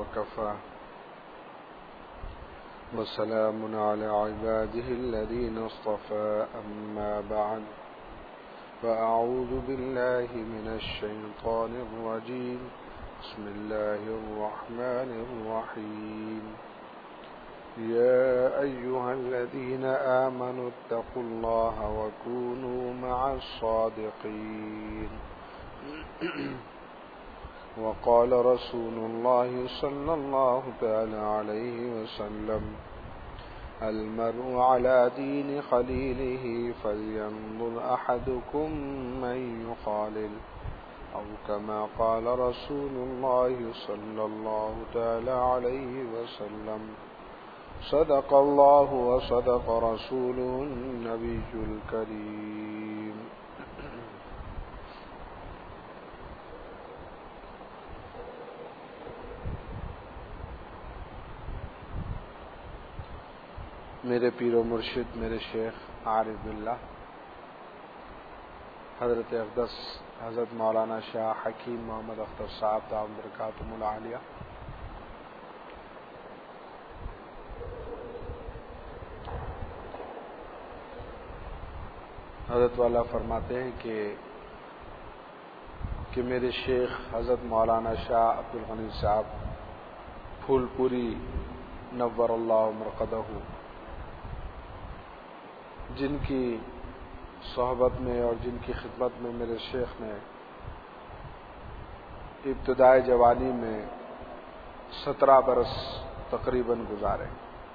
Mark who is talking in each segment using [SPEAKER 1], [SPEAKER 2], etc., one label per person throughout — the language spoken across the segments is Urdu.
[SPEAKER 1] وكفى وسلام على عباده الذين اصطفى أما بعد فأعوذ بالله من الشيطان الرجيم بسم الله الرحمن الرحيم يا أيها الذين آمنوا اتقوا الله وكونوا مع الصادقين وقال رسول الله صلى الله تعالى عليه وسلم المرء على دين خليله فلينظر أحدكم من يخالل أو كما قال رسول الله صلى الله تعالى عليه وسلم صدق الله وصدق رسوله النبي الكريم. میرے پیر و مرشد میرے شیخ عارف باللہ حضرت اقدس حضرت مولانا شاہ حکیم محمد اختر صاحب دامت برکاتہم العالیہ، حضرت والا فرماتے ہیں کہ میرے شیخ حضرت مولانا شاہ عبد الغنی صاحب پھول پوری نور اللہ مرقدہ، جن کی صحبت میں اور جن کی خدمت میں میرے شیخ نے ابتدائے جوانی میں 17 برس تقریباً گزارے،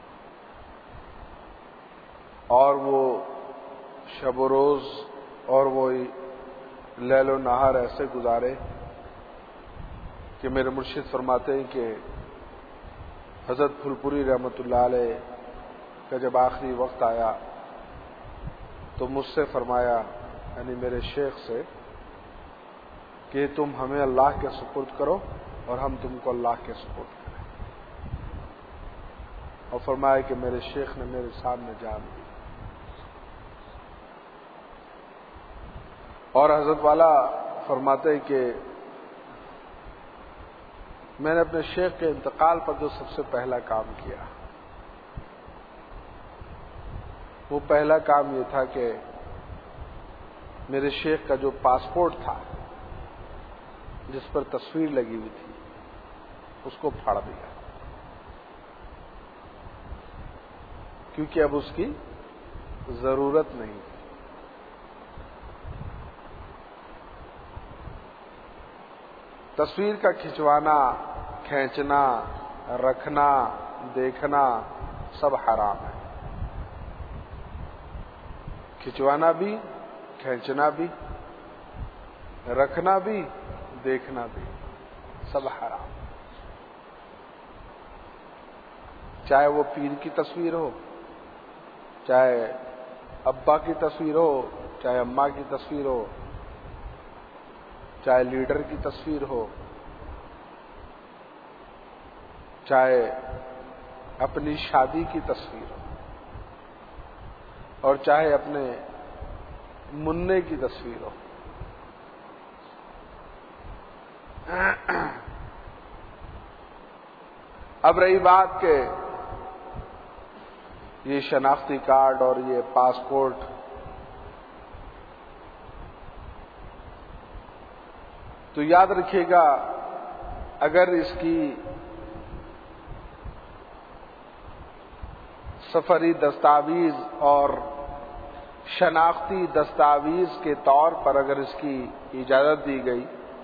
[SPEAKER 1] اور وہ شب و روز اور وہ لیل و نہار ایسے گزارے کہ میرے مرشد فرماتے ہیں کہ حضرت پھول پوری رحمۃ اللہ علیہ کا جب آخری وقت آیا تو مجھ سے فرمایا، یعنی میرے شیخ سے، کہ تم ہمیں اللہ کے سپرد کرو اور ہم تم کو اللہ کے سپرد کریں، اور فرمایا کہ میرے شیخ نے میرے سامنے جان دی. اور حضرت والا فرماتے ہیں کہ میں نے اپنے شیخ کے انتقال پر جو سب سے پہلا کام کیا، وہ پہلا کام یہ تھا کہ میرے شیخ کا جو پاسپورٹ تھا جس پر تصویر لگی ہوئی تھی اس کو پھاڑ دیا، کیونکہ اب اس کی ضرورت نہیں تھی. تصویر کا کھنچوانا، کھینچنا، رکھنا، دیکھنا سب حرام ہے. کھنچوانا بھی، کھینچنا بھی، رکھنا بھی، دیکھنا بھی سب حرام. چاہے وہ پیر کی تصویر ہو، چاہے ابا کی تصویر ہو، چاہے اماں کی تصویر ہو، چاہے لیڈر کی تصویر ہو، چاہے اپنی شادی کی تصویر ہو، اور چاہے اپنے منع کی تصویر ہو. اب رہی بات کہ یہ شناختی کارڈ اور یہ پاسپورٹ تو یاد رکھیے گا، اگر اس کی سفری دستاویز اور شناختی دستاویز کے طور پر اگر اس کی اجازت دی گئی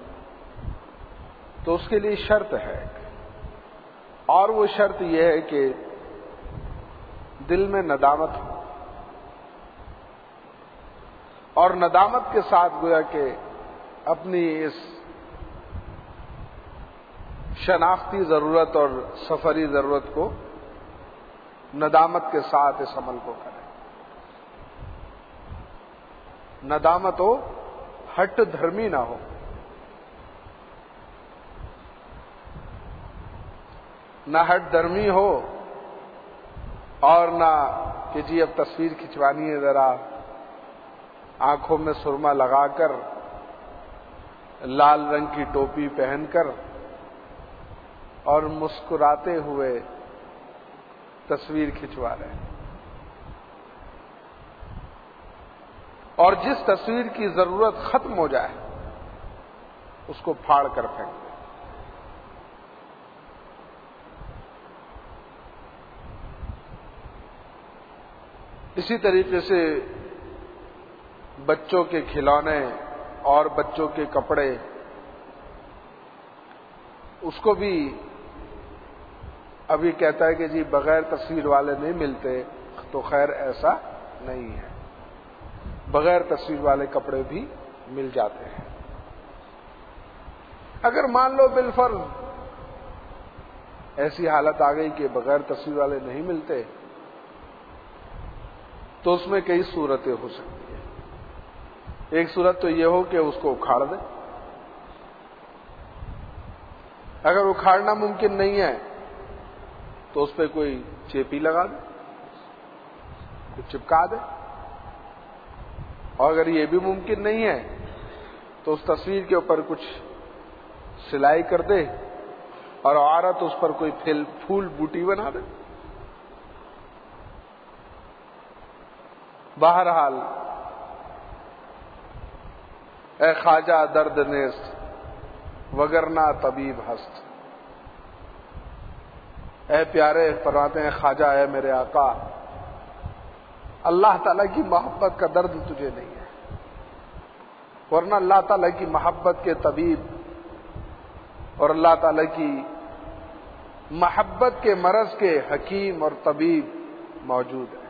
[SPEAKER 1] تو اس کے لیے شرط ہے، اور وہ شرط یہ ہے کہ دل میں ندامت ہو، اور ندامت کے ساتھ گویا کہ اپنی اس شناختی ضرورت اور سفری ضرورت کو ندامت کے ساتھ اس عمل کو کریں. ندامت ہو، ہٹ دھرمی نہ ہو. نہ ہٹ دھرمی ہو اور نہ کہ جی اب تصویر کھنچوانی ہے ذرا آنکھوں میں سرما لگا کر لال رنگ کی ٹوپی پہن کر اور مسکراتے ہوئے تصویر کھنچوا رہے ہیں، اور جس تصویر کی ضرورت ختم ہو جائے اس کو پھاڑ کر پھینک دیں۔ اسی طریقے سے بچوں کے کھلونے اور بچوں کے کپڑے، اس کو بھی ابھی کہتا ہے کہ جی بغیر تصویر والے نہیں ملتے، تو خیر ایسا نہیں ہے، بغیر تصویر والے کپڑے بھی مل جاتے ہیں۔ اگر مان لو بالفرض ایسی حالت آ گئی کہ بغیر تصویر والے نہیں ملتے، تو اس میں کئی صورتیں ہو سکتی ہیں۔ ایک صورت تو یہ ہو کہ اس کو اکھاڑ دیں، اگر اکھاڑنا ممکن نہیں ہے تو اس پہ کوئی چیپی لگا دے، کچھ چپکا دے، اور اگر یہ بھی ممکن نہیں ہے تو اس تصویر کے اوپر کچھ سلائی کر دے اور عورت اس پر کوئی پھول بوٹی بنا دے۔ بہرحال اے خواجہ درد نیست وگرنہ طبیب ہست، اے پیارے فرماتے ہیں خواجہ، اے میرے آقا، اللہ تعالیٰ کی محبت کا درد تجھے نہیں ہے، ورنہ اللہ تعالیٰ کی محبت کے طبیب اور اللہ تعالیٰ کی محبت کے مرض کے حکیم اور طبیب موجود ہیں۔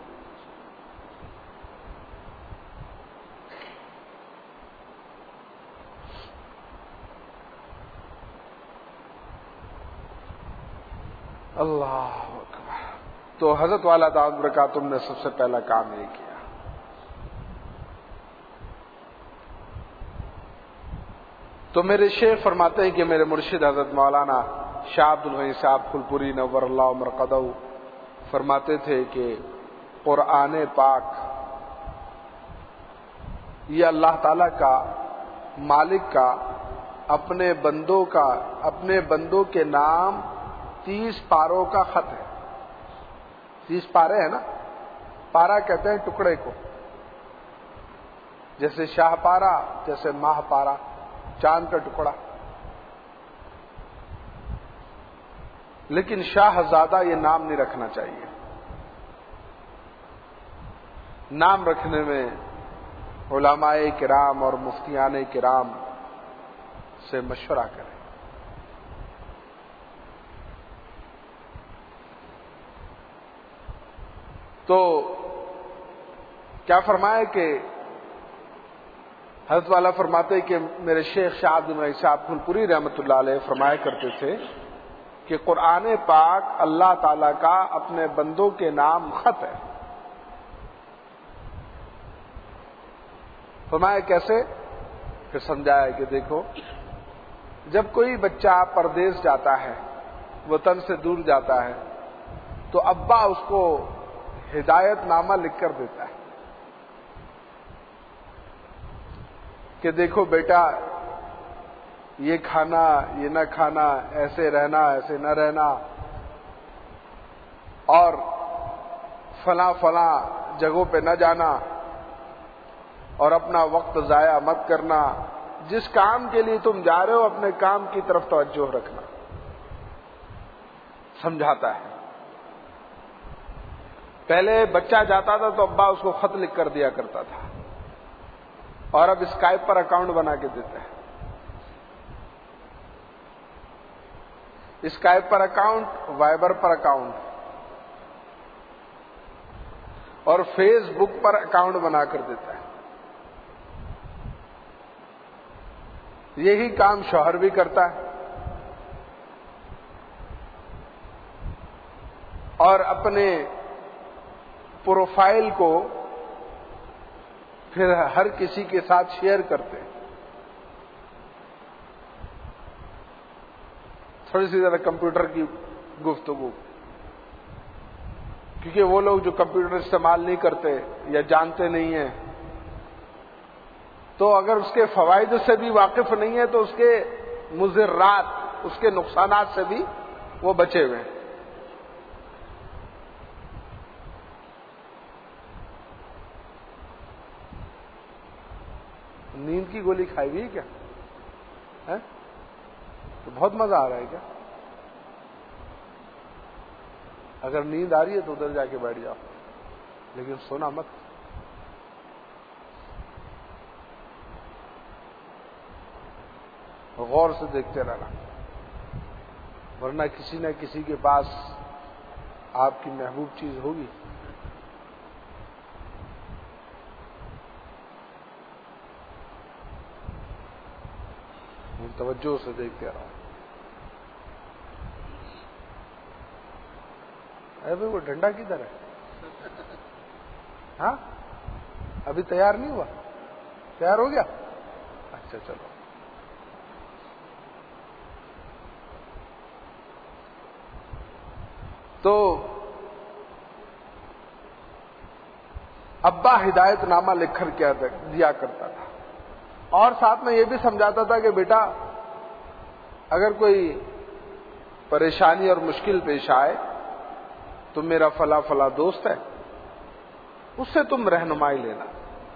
[SPEAKER 1] اللہ اکبر۔ تو حضرت والا دعوت برکاتہم نے سب سے پہلا کام یہ کیا۔ تو میرے شیخ فرماتے ہیں کہ میرے مرشد حضرت مولانا شاہ عبد الغنی صاحب پھولپوری نور اللہ مرقدہ فرماتے تھے کہ قرآن پاک یہ اللہ تعالی کا، مالک کا، اپنے بندوں کے نام 30 پاروں کا خط ہے۔ 30 پارے ہیں نا، پارا کہتے ہیں ٹکڑے کو، جیسے شاہ پارا، جیسے ماہ پارا، چاند کا ٹکڑا۔ لیکن شاہزادہ یہ نام نہیں رکھنا چاہیے، نام رکھنے میں علماء کرام اور مفتیان کرام سے مشورہ کریں۔ تو کیا فرمائے کہ حضرت والا فرماتے کہ میرے شیخ شاہ عبد الغنی صاحب پھولپوری رحمۃ اللہ علیہ فرمایا کرتے تھے کہ قرآن پاک اللہ تعالی کا اپنے بندوں کے نام خط ہے۔ فرمایا کیسے؟ پھر سمجھایا کہ دیکھو، جب کوئی بچہ پردیس جاتا ہے، وطن سے دور جاتا ہے، تو ابا اس کو ہدایت نامہ لکھ کر دیتا ہے کہ دیکھو بیٹا، یہ کھانا، یہ نہ کھانا، ایسے رہنا، ایسے نہ رہنا، اور فلاں فلاں جگہوں پہ نہ جانا، اور اپنا وقت ضائع مت کرنا، جس کام کے لیے تم جا رہے ہو اپنے کام کی طرف توجہ رکھنا، سمجھاتا ہے۔ پہلے بچہ جاتا تھا تو ابا اس کو خط لکھ کر دیا کرتا تھا، اور اب اسکائپ پر اکاؤنٹ بنا کے دیتے ہیں۔ اسکائپ پر اکاؤنٹ، وائبر پر اکاؤنٹ، اور فیس بک پر اکاؤنٹ بنا کر دیتا ہے۔ یہی کام شوہر بھی کرتا ہے، اور اپنے پروفائل کو پھر ہر کسی کے ساتھ شیئر کرتے ہیں۔ تھوڑی سی ذرا کمپیوٹر کی گفتگو، کیونکہ وہ لوگ جو کمپیوٹر استعمال نہیں کرتے یا جانتے نہیں ہیں، تو اگر اس کے فوائد سے بھی واقف نہیں ہے تو اس کے مضرات، اس کے نقصانات سے بھی وہ بچے ہوئے ہیں. نیند کی گولی کھائی ہوئی ہے کیا؟ تو بہت مزہ آ رہا ہے کیا؟ اگر نیند آ رہی ہے تو ادھر جا کے بیٹھ جاؤ، لیکن سونا مت. غور سے دیکھتے رہنا، ورنہ کسی نہ کسی کے پاس آپ کی محبوب چیز ہوگی. توجہ سے دیکھتے رہو. اے بھائی وہ ڈنڈا کدھر ہے؟ ہاں ابھی تیار نہیں ہوا؟ تیار ہو گیا؟ اچھا چلو. تو ابا ہدایت نامہ لکھ کر کیا دیا کرتا تھا، اور ساتھ میں یہ بھی سمجھاتا تھا کہ بیٹا اگر کوئی پریشانی اور مشکل پیش آئے تو میرا فلاں فلاں دوست ہے، اس سے تم رہنمائی لینا.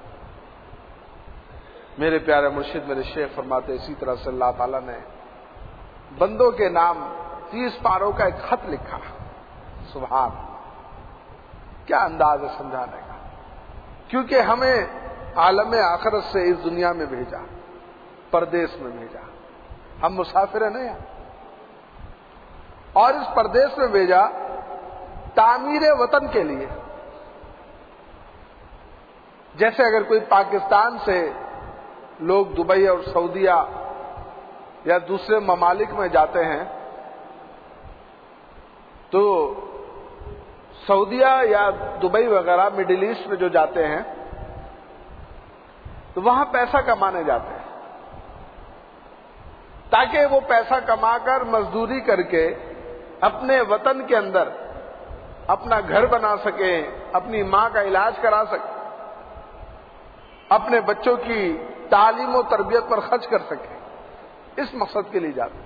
[SPEAKER 1] میرے پیارے مرشد میرے شیخ فرماتے اسی طرح سے اللہ تعالیٰ نے بندوں کے نام 30 پاروں کا ایک خط لکھا. سبحان، کیا انداز ہے سمجھانے کا. کیونکہ ہمیں عالم آخرت سے اس دنیا میں بھیجا، پردیس میں بھیجا. ہم مسافر ہیں نا یہاں، اور اس پردیس میں بھیجا تعمیر وطن کے لیے. جیسے اگر کوئی پاکستان سے لوگ دبئی اور سعودیہ یا دوسرے ممالک میں جاتے ہیں تو سعودیہ یا دبئی وغیرہ مڈل ایسٹ میں جو جاتے ہیں تو وہاں پیسہ کمانے جاتے ہیں، تاکہ وہ پیسہ کما کر مزدوری کر کے اپنے وطن کے اندر اپنا گھر بنا سکیں، اپنی ماں کا علاج کرا سکیں، اپنے بچوں کی تعلیم و تربیت پر خرچ کر سکیں. اس مقصد کے لیے جاتے ہیں.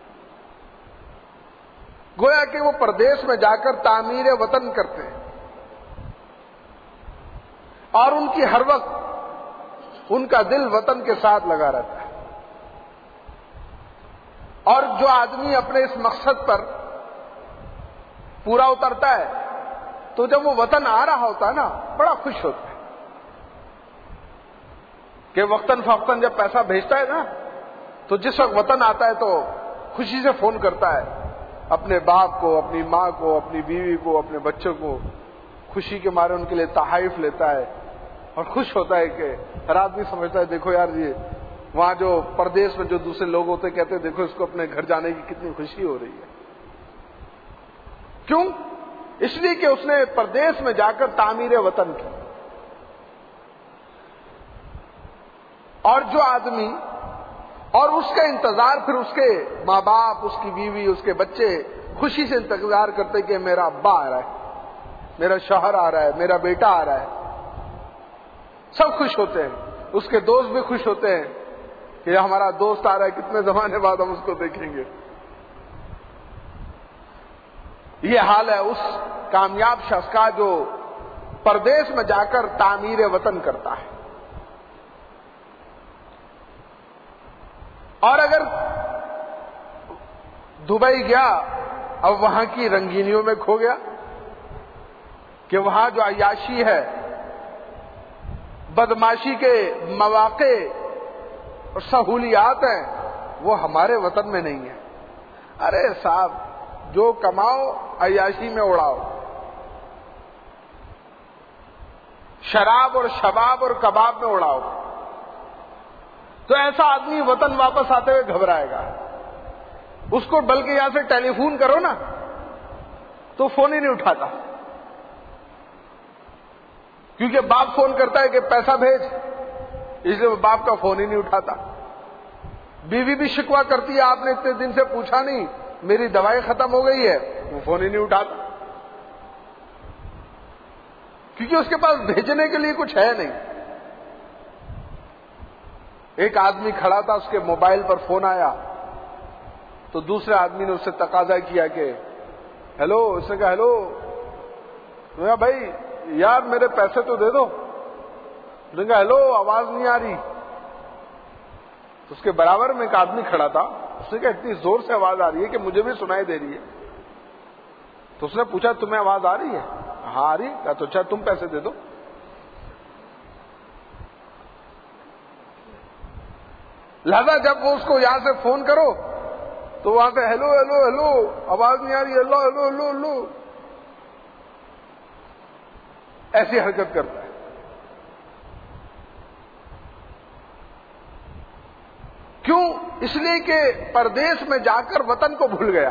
[SPEAKER 1] گویا کہ وہ پردیس میں جا کر تعمیر وطن کرتے ہیں، اور ان کی ہر وقت ان کا دل وطن کے ساتھ لگا رہتا ہے. اور جو آدمی اپنے اس مقصد پر پورا اترتا ہے تو جب وہ وطن آ رہا ہوتا ہے نا بڑا خوش ہوتا ہے کہ وقتاً فوقتاً جب پیسہ بھیجتا ہے نا تو جس وقت وطن آتا ہے تو خوشی سے فون کرتا ہے اپنے باپ کو، اپنی ماں کو، اپنی بیوی کو، اپنے بچوں کو. خوشی کے مارے ان کے لیے تحائف لیتا ہے اور خوش ہوتا ہے کہ ہر آدمی سمجھتا ہے دیکھو یار یہ وہاں جو پردیس میں جو دوسرے لوگ ہوتے کہتے ہیں دیکھو اس کو اپنے گھر جانے کی کتنی خوشی ہو رہی ہے. کیوں؟ اس لیے کہ اس نے پردیس میں جا کر تعمیر وطن کی. اور جو آدمی اور اس کا انتظار پھر اس کے ماں باپ، اس کی بیوی، اس کے بچے خوشی سے انتظار کرتے کہ میرا ابا آ رہا ہے، میرا شوہر آ رہا ہے، میرا بیٹا آ رہا ہے. سب خوش ہوتے ہیں، اس کے دوست بھی خوش ہوتے ہیں کہ ہمارا دوست آ رہا ہے، کتنے زمانے بعد ہم اس کو دیکھیں گے. یہ حال ہے اس کامیاب شخص کا جو پردیس میں جا کر تعمیر وطن کرتا ہے. اور اگر دبئی گیا اب وہاں کی رنگینیوں میں کھو گیا کہ وہاں جو عیاشی ہے، بدماشی کے مواقع اور سہولیات ہیں وہ ہمارے وطن میں نہیں ہیں. ارے صاحب جو کماؤ عیاشی میں اڑاؤ، شراب اور شباب اور کباب میں اڑاؤ، تو ایسا آدمی وطن واپس آتے ہوئے گھبرائے گا. اس کو بلکہ یہاں سے ٹیلی فون کرو نا تو فون ہی نہیں اٹھاتا، کیونکہ باپ فون کرتا ہے کہ پیسہ بھیج، اس لیے وہ باپ کا فون ہی نہیں اٹھاتا. بیوی بھی شکوہ کرتی ہے آپ نے اتنے دن سے پوچھا نہیں، میری دوائی ختم ہو گئی ہے، وہ فون ہی نہیں اٹھاتا، کیونکہ اس کے پاس بھیجنے کے لیے کچھ ہے نہیں. ایک آدمی کھڑا تھا، اس کے موبائل پر فون آیا تو دوسرے آدمی نے اس سے تقاضا کیا کہ ہیلو، اس نے کہا ہیلو، میں کہا بھائی یار میرے پیسے تو دے دو. اس نے کہا ہیلو، آواز نہیں آ رہی. تو اس کے برابر میں ایک آدمی کھڑا تھا، اس نے کہا اتنی زور سے آواز آ رہی ہے کہ مجھے بھی سنائی دے رہی ہے. تو اس نے پوچھا تمہیں آواز آ رہی ہے؟ ہاں آ رہی. کہا تو اچھا تم پیسے دے دو. لہذا جب وہ اس کو یہاں سے فون کرو تو وہاں سے ہیلو ہیلو ہیلو، آواز نہیں آ رہی، ہیلو ہیلو ہیلو ہیلو، ایسی حرکت کرتا ہے. کیوں؟ اس لیے کہ پردیس میں جا کر وطن کو بھول گیا،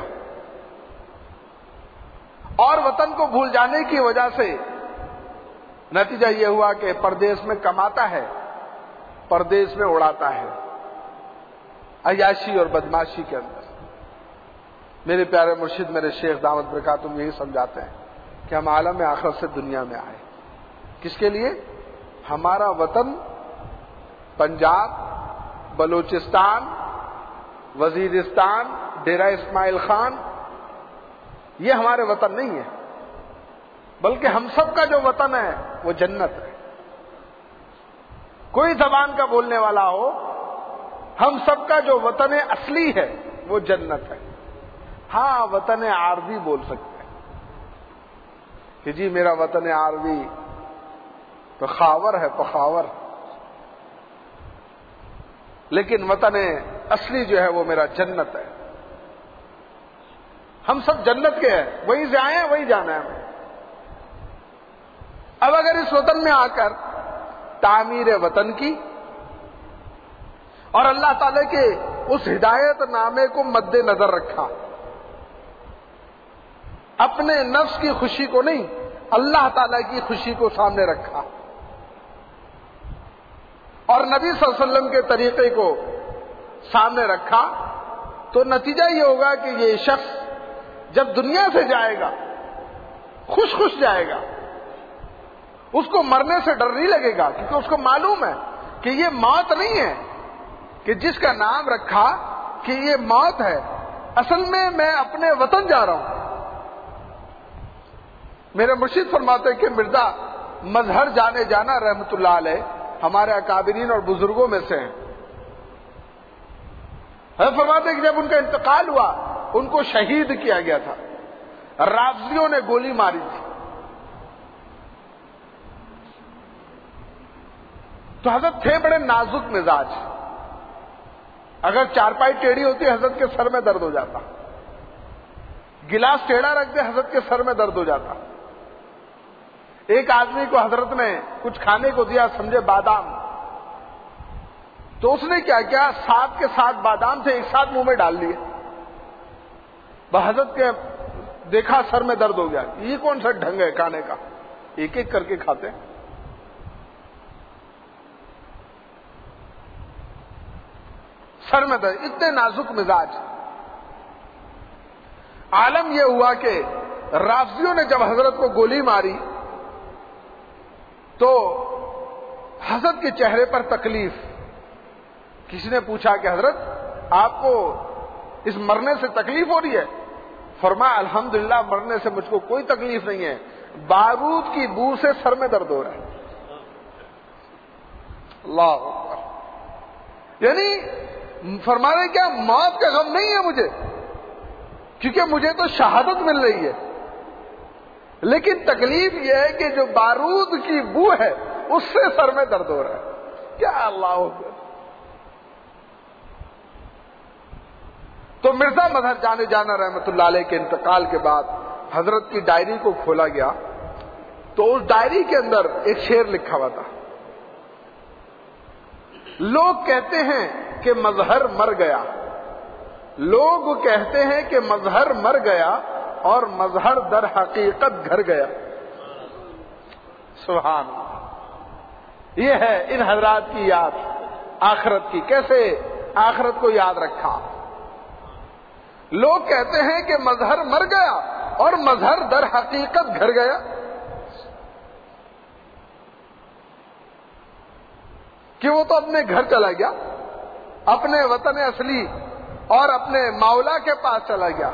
[SPEAKER 1] اور وطن کو بھول جانے کی وجہ سے نتیجہ یہ ہوا کہ پردیس میں کماتا ہے، پردیس میں اڑاتا ہے، عیاشی اور بدماشی کے اندر. میرے پیارے مرشد میرے شیخ دامت برکاتہم یہی سمجھاتے ہیں کہ ہم عالم آخرت سے دنیا میں آئے. کس کے لیے؟ ہمارا وطن پنجاب، بلوچستان، وزیرستان، ڈیرہ اسماعیل خان یہ ہمارے وطن نہیں ہے، بلکہ ہم سب کا جو وطن ہے وہ جنت ہے. کوئی زبان کا بولنے والا ہو، ہم سب کا جو وطن اصلی ہے وہ جنت ہے. ہاں وطن عارضی بول سکتے ہیں کہ جی میرا وطن عارضی پخاور ہے، پخاور، لیکن وطن اصلی جو ہے وہ میرا جنت ہے. ہم سب جنت کے ہیں، وہیں سے آئے ہیں، وہیں جانا ہے ہمیں. اب اگر اس وطن میں آ کر تعمیر وطن کی اور اللہ تعالی کے اس ہدایت نامے کو مد نظر رکھا، اپنے نفس کی خوشی کو نہیں اللہ تعالی کی خوشی کو سامنے رکھا، اور نبی صلی اللہ علیہ وسلم کے طریقے کو سامنے رکھا، تو نتیجہ یہ ہوگا کہ یہ شخص جب دنیا سے جائے گا خوش خوش جائے گا. اس کو مرنے سے ڈر نہیں لگے گا، کیونکہ اس کو معلوم ہے کہ یہ موت نہیں ہے کہ جس کا نام رکھا کہ یہ موت ہے، اصل میں اپنے وطن جا رہا ہوں. میرے مرشد فرماتے ہیں کہ مرزا مظہر جانے جانا رحمت اللہ علیہ ہمارے اکابرین اور بزرگوں میں سے ہیں. فرماتے ہیں کہ جب ان کا انتقال ہوا ان کو شہید کیا گیا تھا، رافضیوں نے گولی ماری تھی. تو حضرت تھے بڑے نازک مزاج، اگر چارپائی ٹیڑھی ہوتی حضرت کے سر میں درد ہو جاتا، گلاس ٹیڑھا رکھ دے حضرت کے سر میں درد ہو جاتا. ایک آدمی کو حضرت نے کچھ کھانے کو دیا، سمجھے بادام، تو اس نے کیا کیا، 7 کے 7 بادام تھے ایک ساتھ منہ میں ڈال لیے. حضرت کے دیکھا سر میں درد ہو گیا، یہ کون سا ڈھنگ ہے کھانے کا، ایک ایک کر کے کھاتے. سر میں درد، اتنے نازک مزاج. عالم یہ ہوا کہ رافضیوں نے جب حضرت کو گولی ماری تو حضرت کے چہرے پر تکلیف. کسی نے پوچھا کہ حضرت آپ کو اس مرنے سے تکلیف ہو رہی ہے؟ فرمایا الحمدللہ مرنے سے مجھ کو کوئی تکلیف نہیں ہے، بارود کی بو سے سر میں درد ہو رہا ہے. اللہ اکبر. یعنی فرما رہے کیا موت کا غم نہیں ہے مجھے، کیونکہ مجھے تو شہادت مل رہی ہے، لیکن تکلیف یہ ہے کہ جو بارود کی بو ہے اس سے سر میں درد ہو رہا ہے. کیا اللہ اکبر. تو مرزا مظہر جانے جانا رحمت اللہ علیہ کے انتقال کے بعد حضرت کی ڈائری کو کھولا گیا تو اس ڈائری کے اندر ایک شعر لکھا ہوا تھا. لوگ کہتے ہیں کہ مظہر مر گیا، لوگ کہتے ہیں کہ مظہر مر گیا اور مظہر در حقیقت گھر گیا. سبحان اللہ. یہ ہے ان حضرات کی یاد آخرت کی، کیسے آخرت کو یاد رکھا. لوگ کہتے ہیں کہ مظہر مر گیا اور مظہر در حقیقت گھر گیا. کہ وہ تو اپنے گھر چلا گیا، اپنے وطن اصلی اور اپنے مولا کے پاس چلا گیا.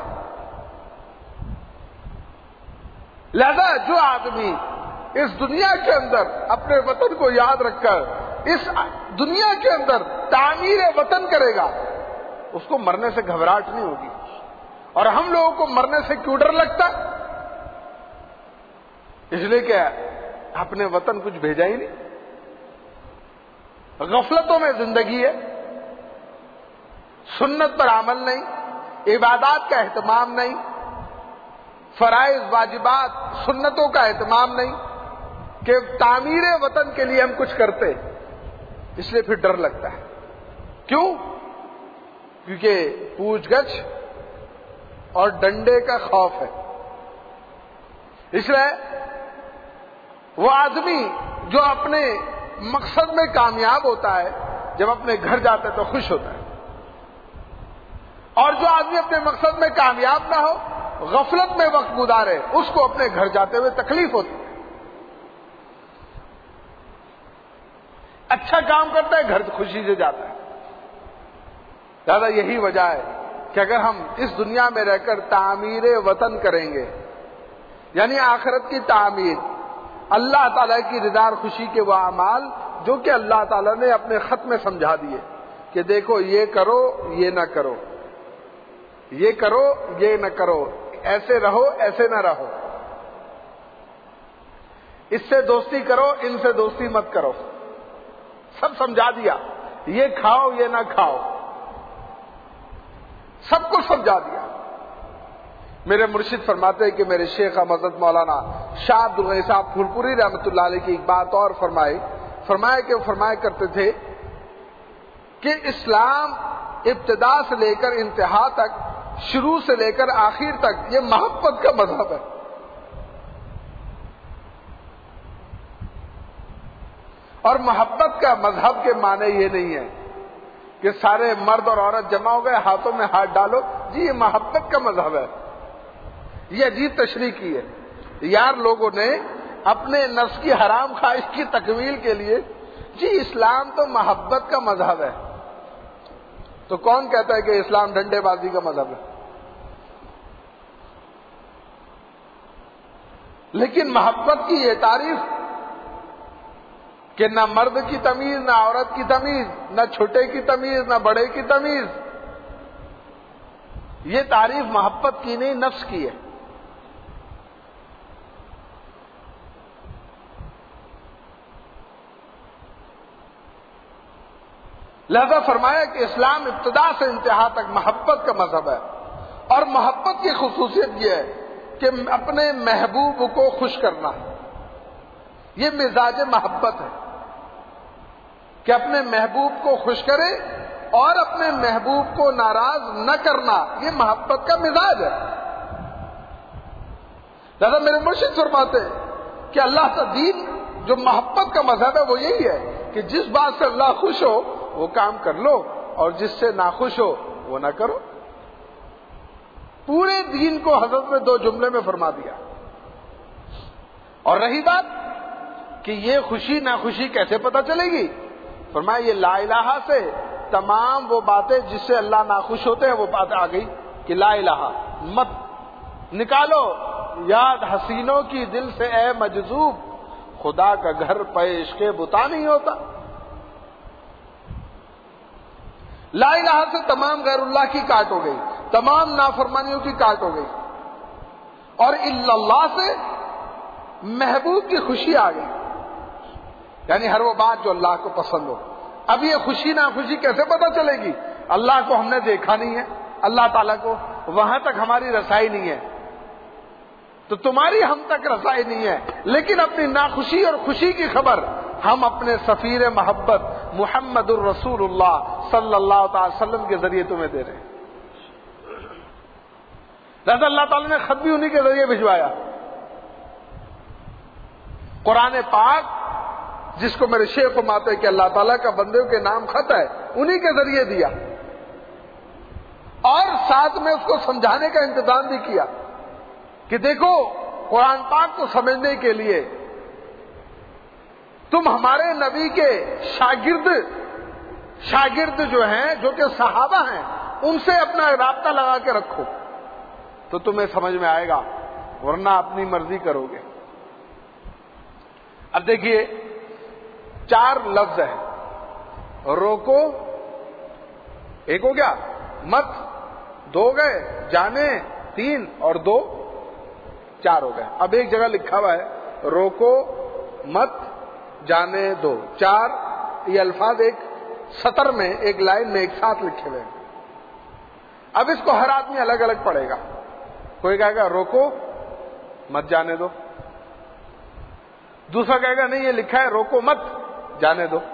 [SPEAKER 1] لہذا جو آدمی اس دنیا کے اندر اپنے وطن کو یاد رکھ کر اس دنیا کے اندر تعمیر وطن کرے گا اس کو مرنے سے گھبراہٹ نہیں ہوگی. اور ہم لوگوں کو مرنے سے کیوں ڈر لگتا؟ اس لیے کہ اپنے وطن کچھ بھیجا ہی نہیں. غفلتوں میں زندگی ہے، سنت پر عمل نہیں، عبادات کا اہتمام نہیں، فرائض واجبات سنتوں کا اہتمام نہیں کہ تعمیر وطن کے لیے ہم کچھ کرتے. اس لیے پھر ڈر لگتا ہے. کیوں؟ کیونکہ پوچھ گچھ اور ڈنڈے کا خوف ہے. اس لیے وہ آدمی جو اپنے مقصد میں کامیاب ہوتا ہے جب اپنے گھر جاتا ہے تو خوش ہوتا ہے، اور جو آدمی اپنے مقصد میں کامیاب نہ ہو، غفلت میں وقت گزارے، اس کو اپنے گھر جاتے ہوئے تکلیف ہوتی ہے. اچھا کام کرتا ہے گھر خوشی سے جاتا ہے. دادا یہی وجہ ہے کہ اگر ہم اس دنیا میں رہ کر تعمیر وطن کریں گے، یعنی آخرت کی تعمیر، اللہ تعالیٰ کی رضا اور خوشی کے وہ اعمال جو کہ اللہ تعالیٰ نے اپنے خط میں سمجھا دیے کہ دیکھو یہ کرو یہ نہ کرو، یہ کرو یہ نہ کرو، ایسے رہو ایسے نہ رہو، اس سے دوستی کرو ان سے دوستی مت کرو، سب سمجھا دیا. یہ کھاؤ یہ نہ کھاؤ، سب کچھ سمجھا دیا. میرے مرشد فرماتے ہیں کہ میرے شیخ حضرت مولانا شاہ عبد الغنی صاحب پھولپوری رحمۃ اللہ علیہ کی ایک بات اور فرمایا کرتے تھے کہ اسلام ابتدا سے لے کر انتہا تک، شروع سے لے کر آخر تک یہ محبت کا مذہب ہے. اور محبت کا مذہب کے معنی یہ نہیں ہے کہ سارے مرد اور عورت جمع ہو گئے ہاتھوں میں ہاتھ ڈالو، جی یہ محبت کا مذہب ہے. یہ عجیب تشریح کی ہے یار لوگوں نے اپنے نفس کی حرام خواہش کی تکمیل کے لیے. جی اسلام تو محبت کا مذہب ہے. تو کون کہتا ہے کہ اسلام ڈنڈے بازی کا مذہب ہے؟ لیکن محبت کی یہ تعریف کہ نہ مرد کی تمیز، نہ عورت کی تمیز، نہ چھوٹے کی تمیز، نہ بڑے کی تمیز، یہ تعریف محبت کی نہیں نفس کی ہے. لہذا فرمایا کہ اسلام ابتدا سے انتہا تک محبت کا مذہب ہے. اور محبت کی خصوصیت یہ ہے کہ اپنے محبوب کو خوش کرنا، یہ مزاج محبت ہے کہ اپنے محبوب کو خوش کرے اور اپنے محبوب کو ناراض نہ کرنا، یہ محبت کا مزاج ہے. لہذا میرے مرشد فرماتے کہ اللہ کا دین جو محبت کا مذہب ہے وہ یہی ہے کہ جس بات سے اللہ خوش ہو وہ کام کر لو اور جس سے ناخوش ہو وہ نہ کرو. پورے دین کو حضرت نے 2 جملے میں فرما دیا. اور رہی بات کہ یہ خوشی ناخوشی کیسے پتہ چلے گی، فرمایا یہ لا الہ سے تمام وہ باتیں جس سے اللہ ناخوش ہوتے ہیں وہ بات آ گئی کہ لا الہ مت نکالو یاد حسینوں کی دل سے اے مجذوب، خدا کا گھر پہ عشق بتا نہیں ہوتا. لا الہ سے تمام غیر اللہ کی کاٹ ہو گئی، تمام نافرمانیوں کی کاٹ ہو گئی. اور الا اللہ سے محبوب کی خوشی آ گئی، یعنی ہر وہ بات جو اللہ کو پسند ہو. اب یہ خوشی ناخوشی کیسے پتہ چلے گی؟ اللہ کو ہم نے دیکھا نہیں ہے، اللہ تعالیٰ کو وہاں تک ہماری رسائی نہیں ہے، تو تمہاری ہم تک رسائی نہیں ہے. لیکن اپنی ناخوشی اور خوشی کی خبر ہم اپنے سفیر محبت محمد الرسول اللہ صلی اللہ تعالی وسلم کے ذریعے تمہیں دے رہے ہیں. لہذا اللہ تعالیٰ نے خط بھی انہی کے ذریعے بھجوایا. قرآن پاک جس کو میرے شیخ فرماتے ہیں کہ اللہ تعالیٰ کا بندوں کے نام خط ہے، انہی کے ذریعے دیا. اور ساتھ میں اس کو سمجھانے کا انتظام بھی کیا کہ دیکھو قرآن پاک کو سمجھنے کے لیے تم ہمارے نبی کے شاگرد جو ہیں، جو کہ صحابہ ہیں، ان سے اپنا رابطہ لگا کے رکھو تو تمہیں سمجھ میں آئے گا، ورنہ اپنی مرضی کرو گے۔ اب دیکھیے 4 لفظ ہیں، روکو ایک ہو گیا، مت 2 گئے، جانے 3 اور 2 4 ہو گئے۔ اب ایک جگہ لکھا ہوا ہے روکو مت جانے 2، 4 یہ الفاظ ایک سطر میں، ایک لائن میں ایک ساتھ لکھے ہوئے ہیں۔ اب اس کو ہر آدمی الگ الگ پڑھے گا۔ کوئی کہے گا روکو مت جانے دو، دوسرا کہے گا نہیں یہ لکھا ہے روکو مت جانے دو۔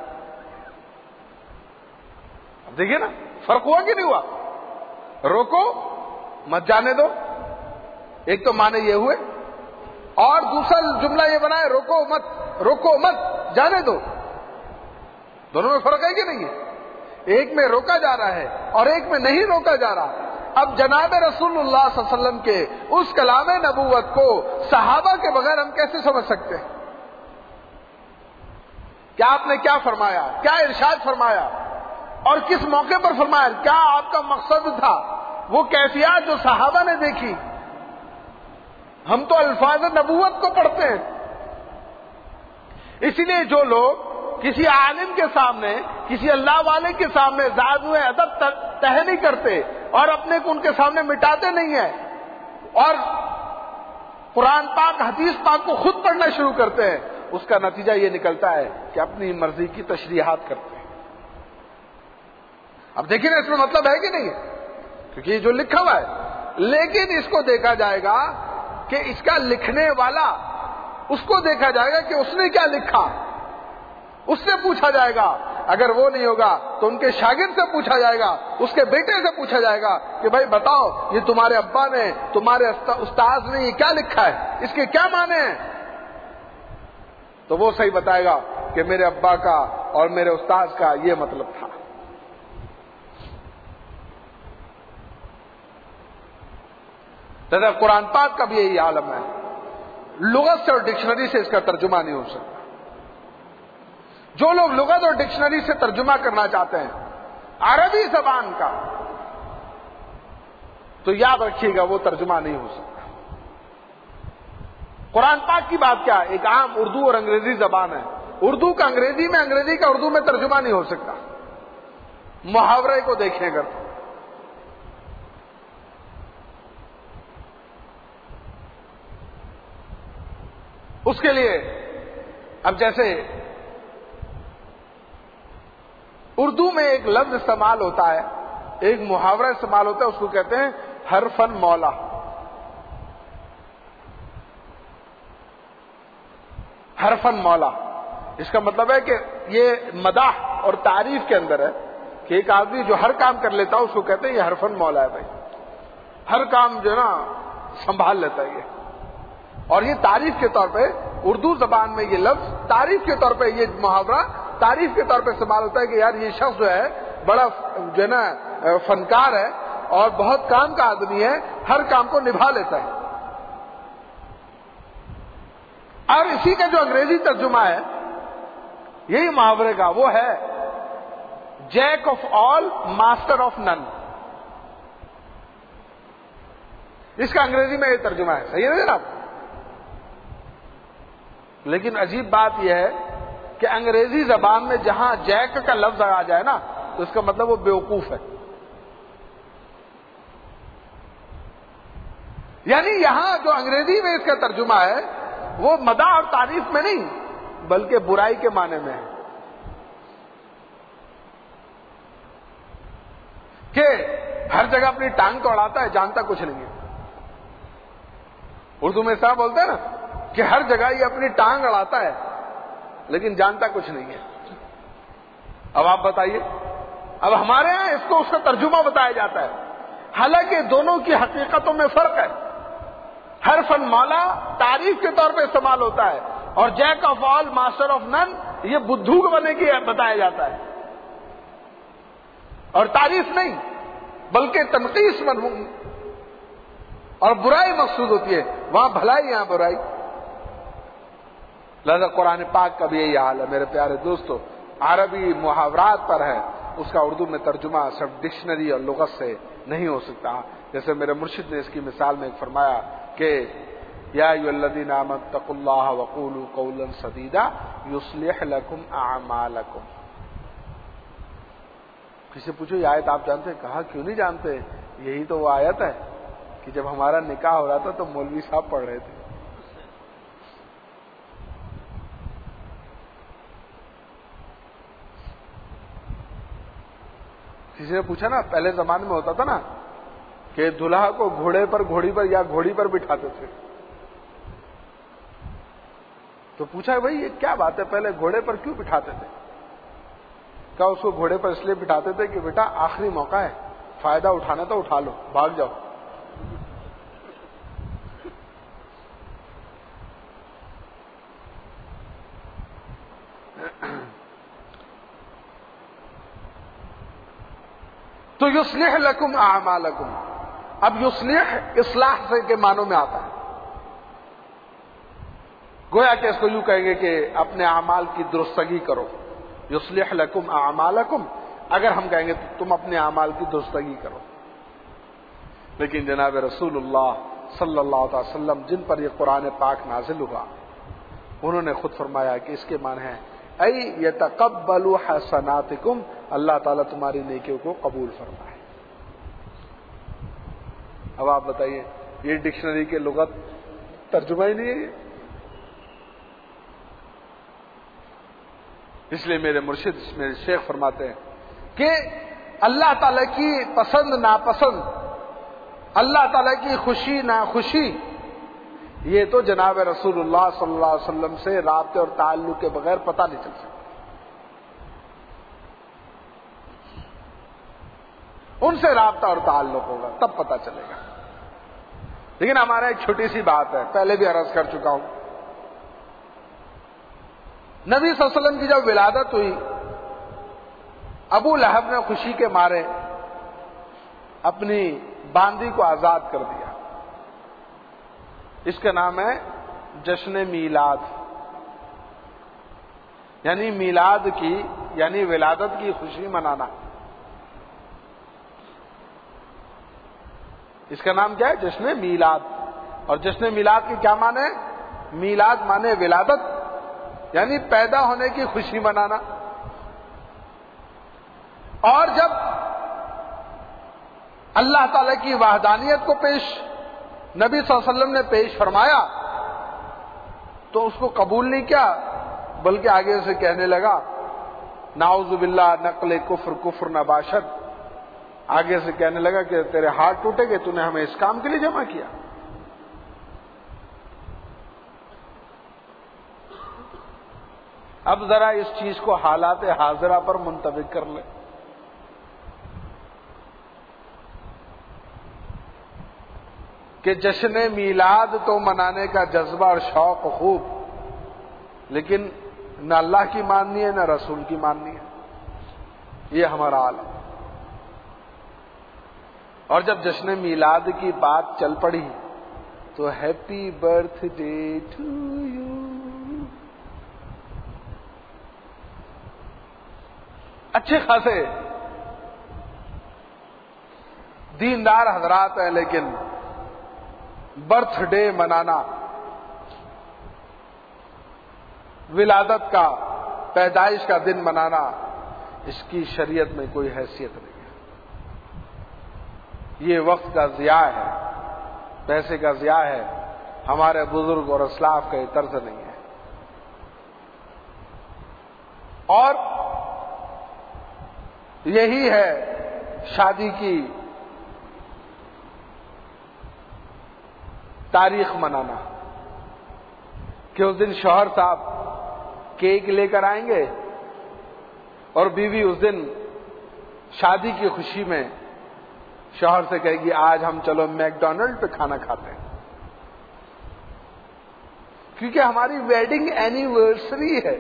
[SPEAKER 1] اب دیکھیے نا فرق ہوا کہ نہیں ہوا؟ روکو مت جانے دو ایک تو معنی یہ ہوئے، اور دوسرا جملہ یہ بنا ہے روکو مت جانے دو۔ دونوں میں فرق ہے کہ نہیں ہے؟ ایک میں روکا جا رہا ہے اور ایک میں نہیں روکا جا رہا۔ اب جناب رسول اللہ صلی اللہ علیہ وسلم کے اس کلام نبوت کو صحابہ کے بغیر ہم کیسے سمجھ سکتے ہیں؟ کیا آپ نے کیا فرمایا، کیا ارشاد فرمایا اور کس موقع پر فرمایا، کیا آپ کا مقصد تھا، وہ کیفیات جو صحابہ نے دیکھی۔ ہم تو الفاظ نبوت کو پڑھتے ہیں۔ اسی لیے جو لوگ کسی عالم کے سامنے، کسی اللہ والے کے سامنے زاد ہوئے ادب تہ نہیں کرتے اور اپنے کو ان کے سامنے مٹاتے نہیں ہیں اور قرآن پاک حدیث پاک کو خود پڑھنا شروع کرتے ہیں، اس کا نتیجہ یہ نکلتا ہے کہ اپنی مرضی کی تشریحات کرتے ہیں۔ اب دیکھیں نا اس میں مطلب ہے کہ نہیں ہے، کیونکہ یہ جو لکھا ہوا ہے، لیکن اس کو دیکھا جائے گا کہ اس کا لکھنے والا، اس کو دیکھا جائے گا کہ اس نے کیا لکھا، اس سے پوچھا جائے گا۔ اگر وہ نہیں ہوگا تو ان کے شاگرد سے پوچھا جائے گا، اس کے بیٹے سے پوچھا جائے گا کہ بھائی بتاؤ یہ تمہارے ابا نے، تمہارے استاذ نے یہ کیا لکھا ہے، اس کے کیا معنی ہیں؟ تو وہ صحیح بتائے گا کہ میرے ابا کا اور میرے استاذ کا یہ مطلب تھا۔ جیسا قرآن پاک کا بھی یہی عالم ہے، لغت سے اور ڈکشنری سے اس کا ترجمہ نہیں ہو سکتا۔ جو لوگ لغت اور ڈکشنری سے ترجمہ کرنا چاہتے ہیں عربی زبان کا، تو یاد رکھیے گا وہ ترجمہ نہیں ہو سکتا۔ قرآن پاک کی بات کیا ہے، ایک عام اردو اور انگریزی زبان ہے، اردو کا انگریزی میں، انگریزی کا اردو میں ترجمہ نہیں ہو سکتا۔ محاورے کو دیکھیں گا تو اس کے لیے اب جیسے اردو میں ایک لفظ استعمال ہوتا ہے، ایک محاورہ استعمال ہوتا ہے، اس کو کہتے ہیں حرفن مولا۔ حرفن مولا اس کا مطلب ہے کہ یہ مداح اور تعریف کے اندر ہے کہ ایک آدمی جو ہر کام کر لیتا ہے اس کو کہتے ہیں یہ حرفن مولا ہے، بھائی ہر کام جو ہے نا سنبھال لیتا ہے یہ۔ اور یہ تعریف کے طور پہ اردو زبان میں یہ لفظ تعریف کے طور پہ، یہ محاورہ تعریف کے طور پہ استعمال ہوتا ہے کہ یار یہ شخص جو ہے بڑا جو ہے نا فنکار ہے اور بہت کام کا آدمی ہے، ہر کام کو نبھا لیتا ہے۔ اور اسی کا جو انگریزی ترجمہ ہے یہی محاورے کا، وہ ہے jack of all master of none. اس کا انگریزی میں یہ ترجمہ ہے، صحیح ہے نا جناب؟ لیکن عجیب بات یہ ہے کہ انگریزی زبان میں جہاں جیک کا لفظ آ جائے نا تو اس کا مطلب وہ بیوقوف ہے۔ یعنی یہاں جو انگریزی میں اس کا ترجمہ ہے وہ مداح اور تعریف میں نہیں بلکہ برائی کے معنی میں ہے، کہ ہر جگہ اپنی ٹانگ تو اڑاتا ہے، جانتا کچھ نہیں ہے۔ اردو میں صاحب بولتے ہیں نا کہ ہر جگہ یہ اپنی ٹانگ اڑاتا ہے لیکن جانتا کچھ نہیں ہے۔ اب آپ بتائیے، اب ہمارے ہاں اس کو اس کا ترجمہ بتایا جاتا ہے، حالانکہ دونوں کی حقیقتوں میں فرق ہے۔ ہر فن مولا تعریف کے طور پہ استعمال ہوتا ہے اور jack of all master of none یہ بدھو کو بنے کی بتایا جاتا ہے، اور تعریف نہیں بلکہ تنقیص مضمون اور برائی مقصود ہوتی ہے، وہاں بھلائی یہاں برائی۔ لہذا قرآن پاک کا بھی یہی حال ہے میرے پیارے دوستو، عربی محاورات پر ہے اس کا اردو میں ترجمہ صرف ڈکشنری اور لغت سے نہیں ہو سکتا. جیسے میرے مرشد نے اس کی مثال میں ایک فرمایا کہ یا ایھا الذین آمنوا اتقوا اللہ وقولوا قولا سدیدا یصلح لکم اعمالکم. کسی سے پوچھو یہ آیت آپ جانتے ہیں؟ کہا کیوں نہیں جانتے، یہی تو وہ آیت ہے کہ جب ہمارا نکاح ہو رہا تھا تو مولوی صاحب پڑھ رہے تھے. کسی نے پوچھا نا، پہلے زمانے میں ہوتا تھا نا کہ دلہا کو گھوڑی پر یا گھوڑی پر بٹھاتے تھے. تو پوچھا بھائی یہ کیا بات ہے، پہلے گھوڑے پر کیوں بٹھاتے تھے؟ کہا اس کو گھوڑے پر اس لیے بٹھاتے تھے کہ بیٹا آخری موقع ہے، فائدہ اٹھانا تو اٹھا لو، بھاگ جاؤ. تو یصلح لکم اعمالکم. اب یصلح اصلاح سے کے معنوں میں آتا ہے. گویا کہ اس کو یوں کہیں گے کہ اپنے اعمال کی درستگی کرو. یصلح لکم اعمالکم، اگر ہم کہیں گے تو تم اپنے اعمال کی درستگی کرو. لیکن جناب رسول اللہ صلی اللہ علیہ وسلم جن پر یہ قرآن پاک نازل ہوا، انہوں نے خود فرمایا کہ اس کے معنی ہے ای یتقبل حسناتکم، اللہ تعالیٰ تمہاری نیکیوں کو قبول فرمائے. اب آپ بتائیے، یہ ڈکشنری کے لغت ترجمہ ہی نہیں ہے یہ. اس لیے میرے مرشد میرے شیخ فرماتے ہیں کہ اللہ تعالیٰ کی پسند ناپسند، اللہ تعالیٰ کی خوشی ناخوشی، یہ تو جناب رسول اللہ صلی اللہ علیہ وسلم سے رابطے اور تعلق کے بغیر پتہ نہیں چل سکتا. ان سے رابطہ اور تعلق ہوگا تب پتہ چلے گا. لیکن ہمارا ایک چھوٹی سی بات ہے، پہلے بھی عرض کر چکا ہوں. نبی صلی اللہ علیہ وسلم کی جب ولادت ہوئی، ابو لہب نے خوشی کے مارے اپنی باندی کو آزاد کر دیا. اس کا نام ہے جشن میلاد، یعنی میلاد کی یعنی ولادت کی خوشی منانا. اس کا نام کیا ہے؟ جشن میلاد. اور جشن میلاد کی کیا معنی ہے؟ میلاد مانے ولادت، یعنی پیدا ہونے کی خوشی منانا. اور جب اللہ تعالی کی وحدانیت کو نبی صلی اللہ علیہ وسلم نے پیش فرمایا تو اس کو قبول نہیں کیا، بلکہ آگے سے کہنے لگا نعوذ باللہ نقل کفر کفر نباشد. آگے سے کہنے لگا کہ تیرے ہاتھ ٹوٹے گئے، تو نے ہمیں اس کام کے لیے جمع کیا. اب ذرا اس چیز کو حالات حاضرہ پر منطبق کر لیں. کہ جشن میلاد تو منانے کا جذبہ اور شوق خوب، لیکن نہ اللہ کی ماننی ہے نہ رسول کی ماننی ہے. یہ ہمارا حال ہے. اور جب جشن میلاد کی بات چل پڑی تو happy birth day to you. اچھے خاصے دیندار حضرات ہیں، لیکن برتھ ڈے منانا، ولادت کا پیدائش کا دن منانا، اس کی شریعت میں کوئی حیثیت نہیں ہے. یہ وقت کا ضیاع ہے، پیسے کا ضیاع ہے. ہمارے بزرگ اور اسلاف کا یہ طرز نہیں ہے. اور یہی ہے شادی کی تاریخ منانا کہ اس دن شوہر صاحب کیک لے کر آئیں گے اور بیوی اس دن شادی کی خوشی میں شوہر سے کہے گی آج ہم چلو میک ڈونلڈ پہ کھانا کھاتے ہیں، کیونکہ ہماری ویڈنگ اینیورسری ہے.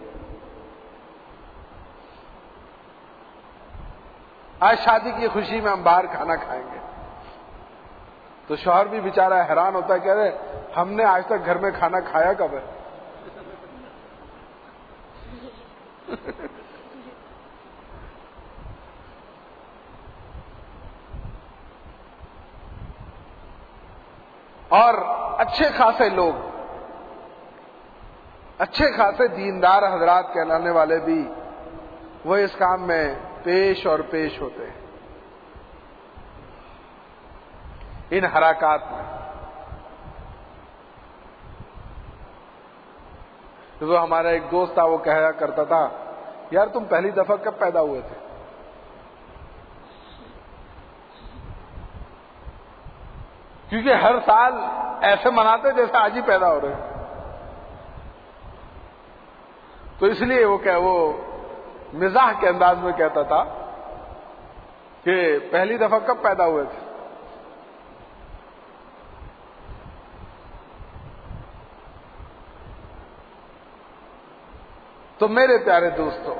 [SPEAKER 1] آج شادی کی خوشی میں ہم باہر کھانا کھائیں گے. تو شوہر بھی بیچارہ حیران ہوتا ہے، کہہ رہے ہم نے آج تک گھر میں کھانا کھایا کب ہے؟ اور اچھے خاصے لوگ، اچھے خاصے دیندار حضرات کہلانے والے بھی وہ اس کام میں پیش اور پیش ہوتے ہیں، ان حرکات میں۔ تو ہمارا ایک دوست تھا، وہ کہا کرتا تھا، یار تم پہلی دفعہ کب پیدا ہوئے تھے؟ کیونکہ ہر سال ایسے مناتے جیسے آج ہی پیدا ہو رہے، تو اس لیے وہ مزاح کے انداز میں کہتا تھا کہ پہلی دفعہ کب پیدا ہوئے تھے؟ تو میرے پیارے دوستو،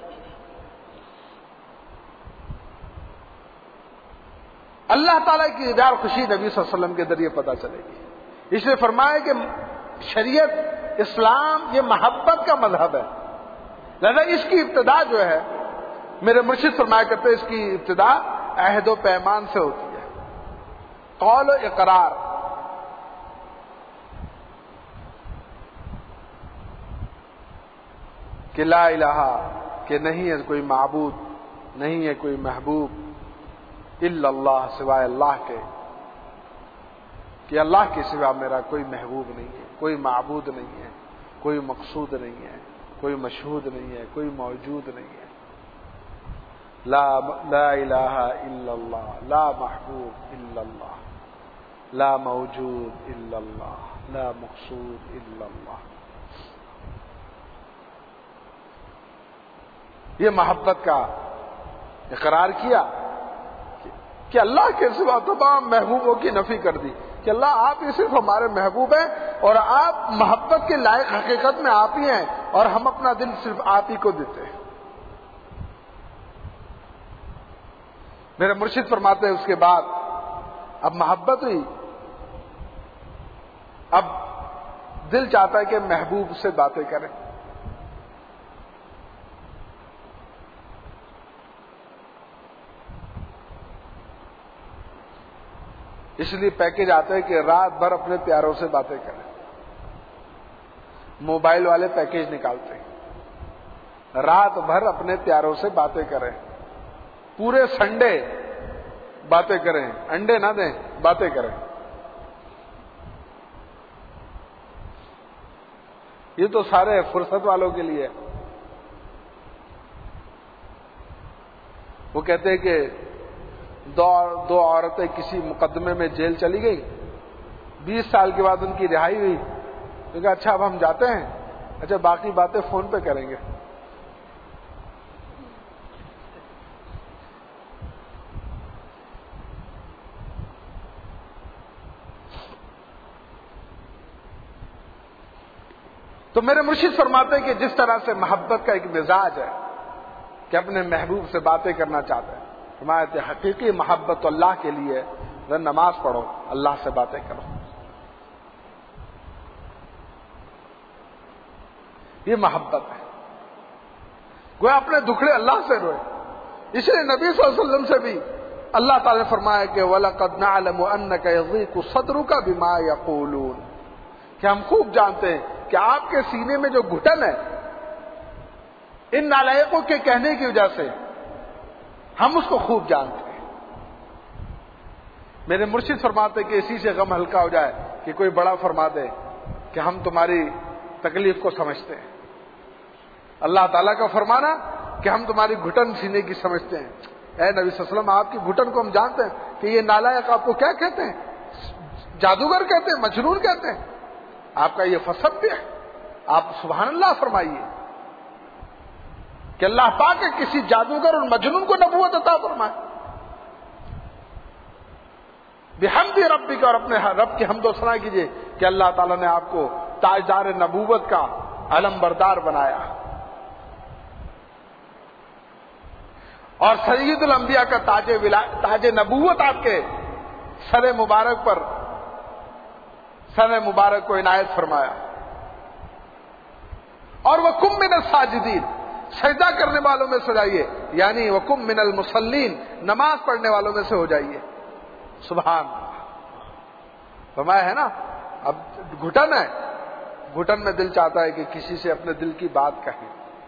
[SPEAKER 1] اللہ تعالیٰ کی دیدار خوشی نبی صلی اللہ علیہ وسلم کے ذریعے پتہ چلے گی۔ اس لیے فرمایا کہ شریعت اسلام یہ محبت کا مذہب ہے، لہذا اس کی ابتدا جو ہے، میرے مرشد فرمایا کرتے ہیں، اس کی ابتدا عہد و پیمان سے ہوتی ہے، قول و اقرار۔ کہ لا الہ، کہ نہیں ہے کوئی معبود، نہیں ہے کوئی محبوب، الا اللہ، سوائے اللہ کے، کہ اللہ کے سوا میرا کوئی محبوب نہیں ہے، کوئی معبود نہیں ہے، کوئی مقصود نہیں ہے، کوئی مشہود نہیں ہے، کوئی موجود نہیں ہے۔ لا الہ الا اللہ، لا محبوب الا اللہ، لا موجود الا اللہ، لا مقصود الا اللہ۔ یہ محبت کا اقرار کیا کہ اللہ کے سوا تمام محبوبوں کی نفی کر دی، کہ اللہ آپ ہی صرف ہمارے محبوب ہیں، اور آپ محبت کے لائق حقیقت میں آپ ہی ہیں، اور ہم اپنا دل صرف آپ ہی کو دیتے ہیں۔ میرے مرشد فرماتے ہیں اس کے بعد اب محبت ہوئی، اب دل چاہتا ہے کہ محبوب سے باتیں کریں۔ اس لیے پیکج آتے ہیں کہ رات بھر اپنے پیاروں سے باتیں کریں، موبائل والے پیکج نکالتے ہیں، رات بھر اپنے پیاروں سے باتیں کریں، پورے سنڈے باتیں کریں، انڈے نہ دیں، باتیں کریں۔ یہ تو سارے فرصت والوں کے لیے۔ وہ کہتے ہیں کہ دو عورتیں کسی مقدمے میں جیل چلی گئی، 20 سال کے بعد ان کی رہائی ہوئی، تو کہا اچھا اب ہم جاتے ہیں، اچھا باقی باتیں فون پہ کریں گے۔ تو میرے مرشد فرماتے ہیں کہ جس طرح سے محبت کا ایک مزاج ہے کہ اپنے محبوب سے باتیں کرنا چاہتے ہیں، فرماتے ہیں حقیقی محبت تو اللہ کے لیے ہے، نماز پڑھو، اللہ سے باتیں کرو۔ یہ محبت ہے، گویا اپنے دکھڑے اللہ سے روئے۔ اس لیے نبی صلی اللہ علیہ وسلم سے بھی اللہ تعالی نے فرمایا کہ وَلَقَدْ نَعْلَمُ أَنَّكَ يَضِيقُ صَدْرُكَ بِمَا يَقُولُونَ، کہ ہم خوب جانتے ہیں کہ آپ کے سینے میں جو گھٹن ہے ان نالائقوں کے کہنے کی وجہ سے، ہم اس کو خوب جانتے ہیں۔ میرے مرشد فرماتے کہ اسی سے غم ہلکا ہو جائے کہ کوئی بڑا فرما دے کہ ہم تمہاری تکلیف کو سمجھتے ہیں۔ اللہ تعالیٰ کا فرمانا کہ ہم تمہاری گھٹن سینے کی سمجھتے ہیں۔ اے نبی صلی اللہ علیہ وسلم، آپ کی گھٹن کو ہم جانتے ہیں کہ یہ نالائق آپ کو کیا کہتے ہیں، جادوگر کہتے ہیں، مجنون کہتے ہیں، آپ کا یہ فسب بھی ہے۔ آپ سبحان اللہ فرمائیے کہ اللہ پاک کے کسی جادوگر اور مجنون کو نبوت عطا فرمائے۔ بحمد ربک، اور اپنے رب کی حمد و ثنا کیجیے کہ اللہ تعالیٰ نے آپ کو تاجدار نبوت کا علم بردار بنایا، اور سید الانبیاء کا تاج نبوت آپ کے سر مبارک کو عنایت فرمایا۔ اور وَقُم مِّنَ الساجدین، سجدہ کرنے والوں میں سے جائیے، یعنی وَقُم مِّنَ المصلین، نماز پڑھنے والوں میں سے ہو جائیے۔ سبحان اللہ۔ فرمایا ہے نا، اب گھٹن ہے، گھٹن میں دل چاہتا ہے کہ کسی سے اپنے دل کی بات کہیں،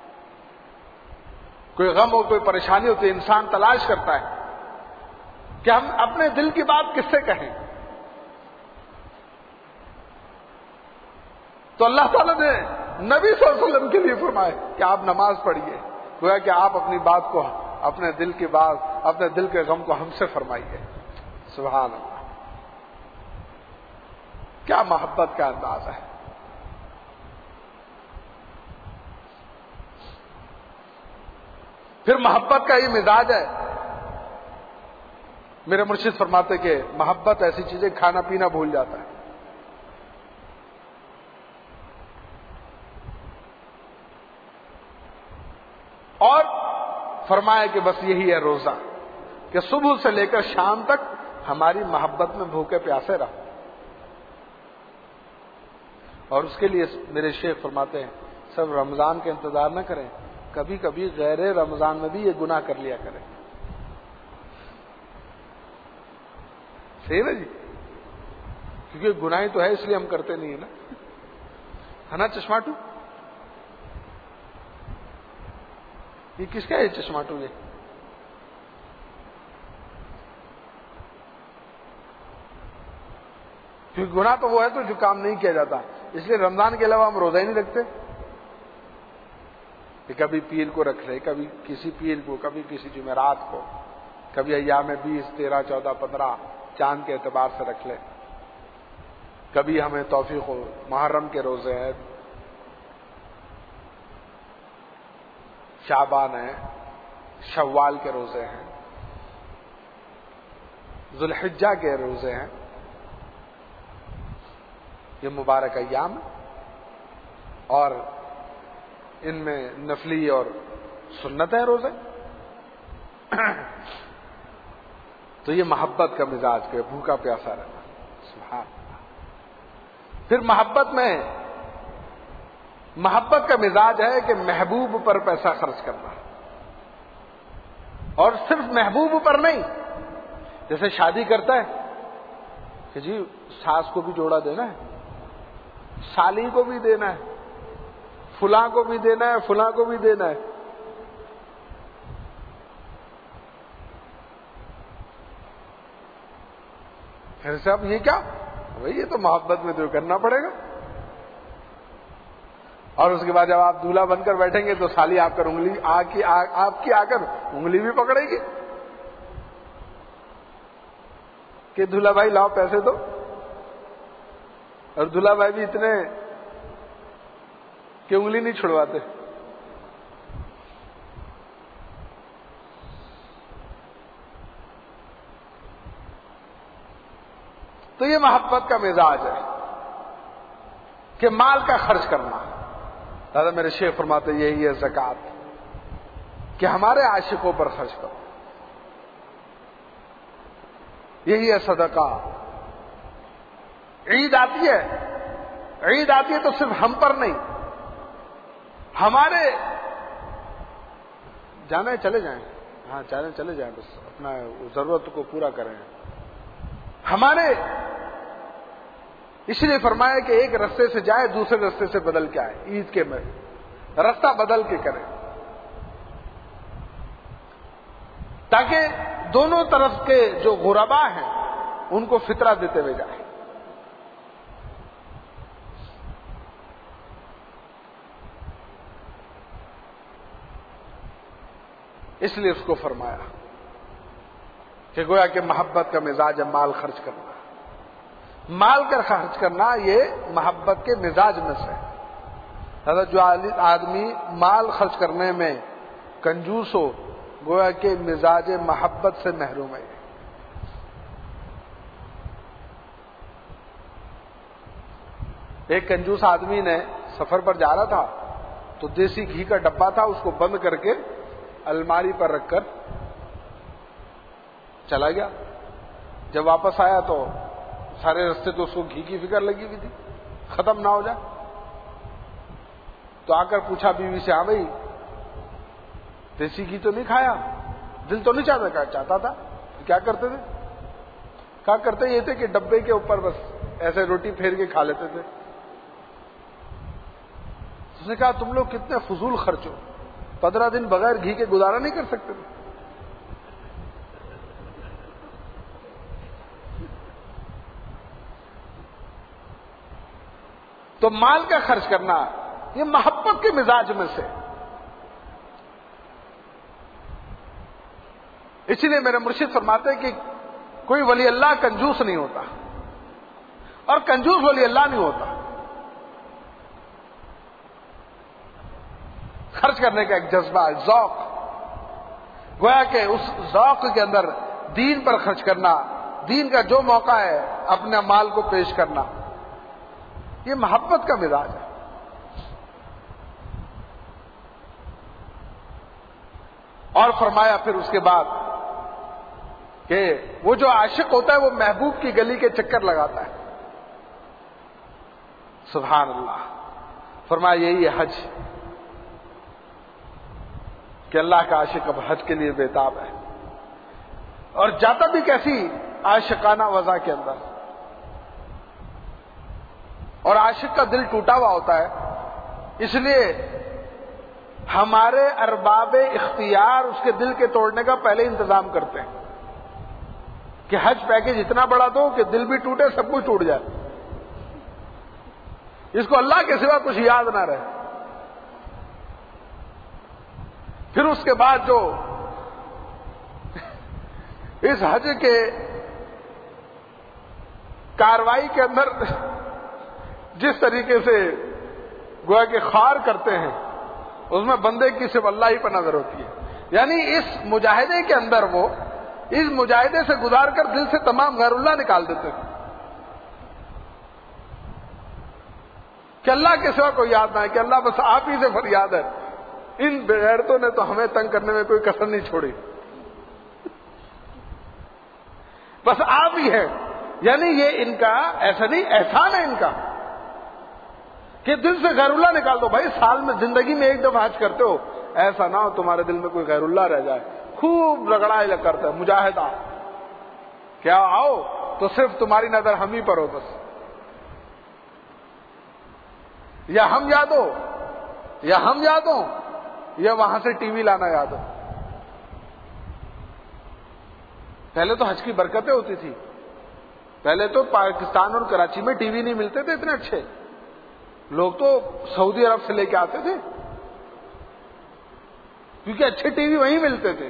[SPEAKER 1] کوئی غم ہو کوئی پریشانی ہو تو انسان تلاش کرتا ہے کہ ہم اپنے دل کی بات کس سے کہیں. تو اللہ تعالیٰ نے نبی صلی اللہ علیہ وسلم کے لیے فرمایا کہ آپ نماز پڑھیے، گویا کہ آپ اپنی بات کو، اپنے دل کی بات، اپنے دل کے غم کو ہم سے فرمائیے. سبحان اللہ، کیا محبت کا انداز ہے. پھر محبت کا یہ مزاج ہے. میرے مرشد فرماتے کہ محبت ایسی چیز ہے کھانا پینا بھول جاتا ہے. اور فرمایا کہ بس یہی ہے روزہ، کہ صبح سے لے کر شام تک ہماری محبت میں بھوکے پیاسے رہو. اور اس کے لیے میرے شیخ فرماتے ہیں سب رمضان کے انتظار نہ کریں، کبھی کبھی غیر رمضان میں بھی یہ گناہ کر لیا کریں. صحیح نا جی، کیونکہ گناہ تو ہے اس لیے ہم کرتے نہیں ہیں ہے نا. چشماٹو یہ کس کا ہے؟ چشماٹو یہ کیونکہ گناہ تو وہ ہے تو جو کام نہیں کیا جاتا، اس لیے رمضان کے علاوہ ہم روزہ ہی نہیں رکھتے. کہ کبھی پیر کو رکھ لے، کبھی کسی پیر کو، کبھی کسی جمعرات کو، کبھی ایام 20، 13، 14، 15 چاند کے اعتبار سے رکھ لے. کبھی ہمیں توفیق ہو محرم کے روزے ہیں، شعبان ہے، شوال کے روزے ہیں، ذوالحجہ کے روزے ہیں. یہ مبارک ایام اور ان میں نفلی اور سنت ہے روزے. تو یہ محبت کا مزاج کے بھوکا پیاسا رہنا. سبحان اللہ. پھر محبت کا مزاج ہے کہ محبوب پر پیسہ خرچ کرنا، اور صرف محبوب پر نہیں. جیسے شادی کرتا ہے کہ جی ساس کو بھی جوڑا دینا ہے، سالی کو بھی دینا ہے، فلاں کو بھی دینا ہے، فلاں کو بھی دینا ہے. پھر صاحب یہ کیا بھائی، یہ تو محبت میں تو کرنا پڑے گا. اور اس کے بعد جب آپ دولہا بن کر بیٹھیں گے تو سالی آپ کر انگلی آپ کی آ کر انگلی بھی پکڑے گی کہ دولہا بھائی لاؤ پیسے دو. اور دولہا بھائی بھی اتنے کہ انگلی نہیں چھڑواتے. تو یہ محبت کا مزاج ہے کہ مال کا خرچ کرنا. دادا میرے شیخ فرماتے یہی ہے زکوٰۃ، کہ ہمارے عاشقوں پر خرچ کرو. یہی ہے صدقہ. عید آتی ہے تو صرف ہم پر نہیں، ہمارے جانا ہے چلے جائیں، ہاں چلے جائیں، بس اپنا ضرورت کو پورا کریں. ہمارے اس لیے فرمایا کہ ایک رستے سے جائے دوسرے رستے سے بدل کے آئے. عید کے میں رستہ بدل کے کریں تاکہ دونوں طرف کے جو غربا ہیں ان کو فطرہ دیتے ہوئے جائیں. اس لیے اس کو فرمایا کہ گویا کہ محبت کا مزاج ہے مال خرچ کرنا. مال کا خرچ کرنا یہ محبت کے مزاج میں سے ہے. جو آدمی مال خرچ کرنے میں کنجوس ہو گویا کہ مزاج محبت سے محروم ہے. ایک کنجوس آدمی نے سفر پر جا رہا تھا تو دیسی گھی کا ڈبہ تھا، اس کو بند کر کے الماری پر رکھ کر چلا گیا. جب واپس آیا تو سارے رستے تو اس کو گھی کی فکر لگی ہوئی تھی ختم نہ ہو جائے. تو آ کر پوچھا بیوی سے، ہاں بھائی دیسی گھی تو نہیں کھایا؟ دل تو نہیں چاہتا تھا. کیا کرتے تھے؟ کیا کرتے یہ تھے کہ ڈبے کے اوپر بس ایسے روٹی پھیر کے کھا لیتے تھے. اس نے کہا تم لوگ کتنے فضول خرچ ہو, 15 دن بغیر گھی کے گزارا نہیں کر سکتے تھے. تو مال کا خرچ کرنا یہ محبت کے مزاج میں سے. اسی لیے میرے مرشد فرماتے ہیں کہ کوئی ولی اللہ کنجوس نہیں ہوتا اور کنجوس ولی اللہ نہیں ہوتا. خرچ کرنے کا ایک جذبہ, ذوق, گویا کہ اس ذوق کے اندر دین پر خرچ کرنا, دین کا جو موقع ہے اپنے مال کو پیش کرنا, یہ محبت کا مزاج ہے. اور فرمایا پھر اس کے بعد کہ وہ جو عاشق ہوتا ہے وہ محبوب کی گلی کے چکر لگاتا ہے. سبحان اللہ. فرمایا یہی ہے حج, کہ اللہ کا عاشق اب حج کے لیے بےتاب ہے, اور جاتا بھی کیسی عاشقانہ وضع کے اندر. اور عاشق کا دل ٹوٹا ہوا ہوتا ہے, اس لیے ہمارے ارباب اختیار اس کے دل کے توڑنے کا پہلے انتظام کرتے ہیں کہ حج پیکج اتنا بڑا دو کہ دل بھی ٹوٹے, سب کچھ ٹوٹ جائے, اس کو اللہ کے سوا کچھ یاد نہ رہے. پھر اس کے بعد جو اس حج کے کاروائی کے اندر جس طریقے سے گویا کہ خوار کرتے ہیں, اس میں بندے کی صرف اللہ ہی پر نظر ہوتی ہے. یعنی اس مجاہدے کے اندر وہ اس مجاہدے سے گزار کر دل سے تمام غیر اللہ نکال دیتے ہیں کہ اللہ کے سوا کوئی یاد نہ ہے, کہ اللہ بس آپ ہی سے فریاد ہے. ان بغیرتوں نے تو ہمیں تنگ کرنے میں کوئی کسر نہیں چھوڑی, بس آپ ہی ہیں. یعنی یہ ان کا ایسا نہیں, احسان ہے ان کا کہ دل سے غیر اللہ نکال دو. بھائی سال میں زندگی میں ایک دفعہ حج کرتے ہو, ایسا نہ ہو تمہارے دل میں کوئی غیر اللہ رہ جائے. خوب رگڑا کرتا ہے مجاہدہ, کیا آؤ تو صرف تمہاری نظر ہم ہی پر ہو بس, یا ہم یاد ہو یا ہم یاد ہو یا وہاں سے ٹی وی لانا یاد ہو. پہلے تو حج کی برکتیں ہوتی تھی, پہلے تو پاکستان اور کراچی میں ٹی وی نہیں ملتے تھے اتنے اچھے, لوگ تو سعودی عرب سے لے کے آتے تھے کیونکہ اچھے ٹی وی وہیں ملتے تھے.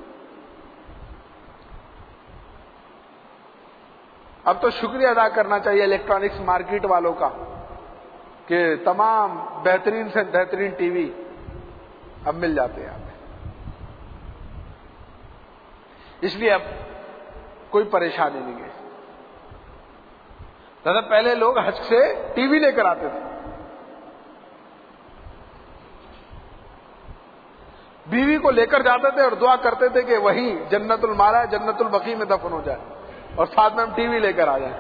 [SPEAKER 1] اب تو شکریہ ادا کرنا چاہیے الیکٹرانکس مارکیٹ والوں کا کہ تمام بہترین سے بہترین ٹی وی اب مل جاتے ہیں. اس لیے اب کوئی پریشانی نہیں ہے. دادا پہلے لوگ حج سے ٹی وی لے کر آتے تھے, بیوی کو لے کر جاتے تھے اور دعا کرتے تھے کہ وہیں جنت المالا جنت البقیع میں دفن ہو جائے, اور ساتھ میں ہم ٹی وی لے کر آ جائیں.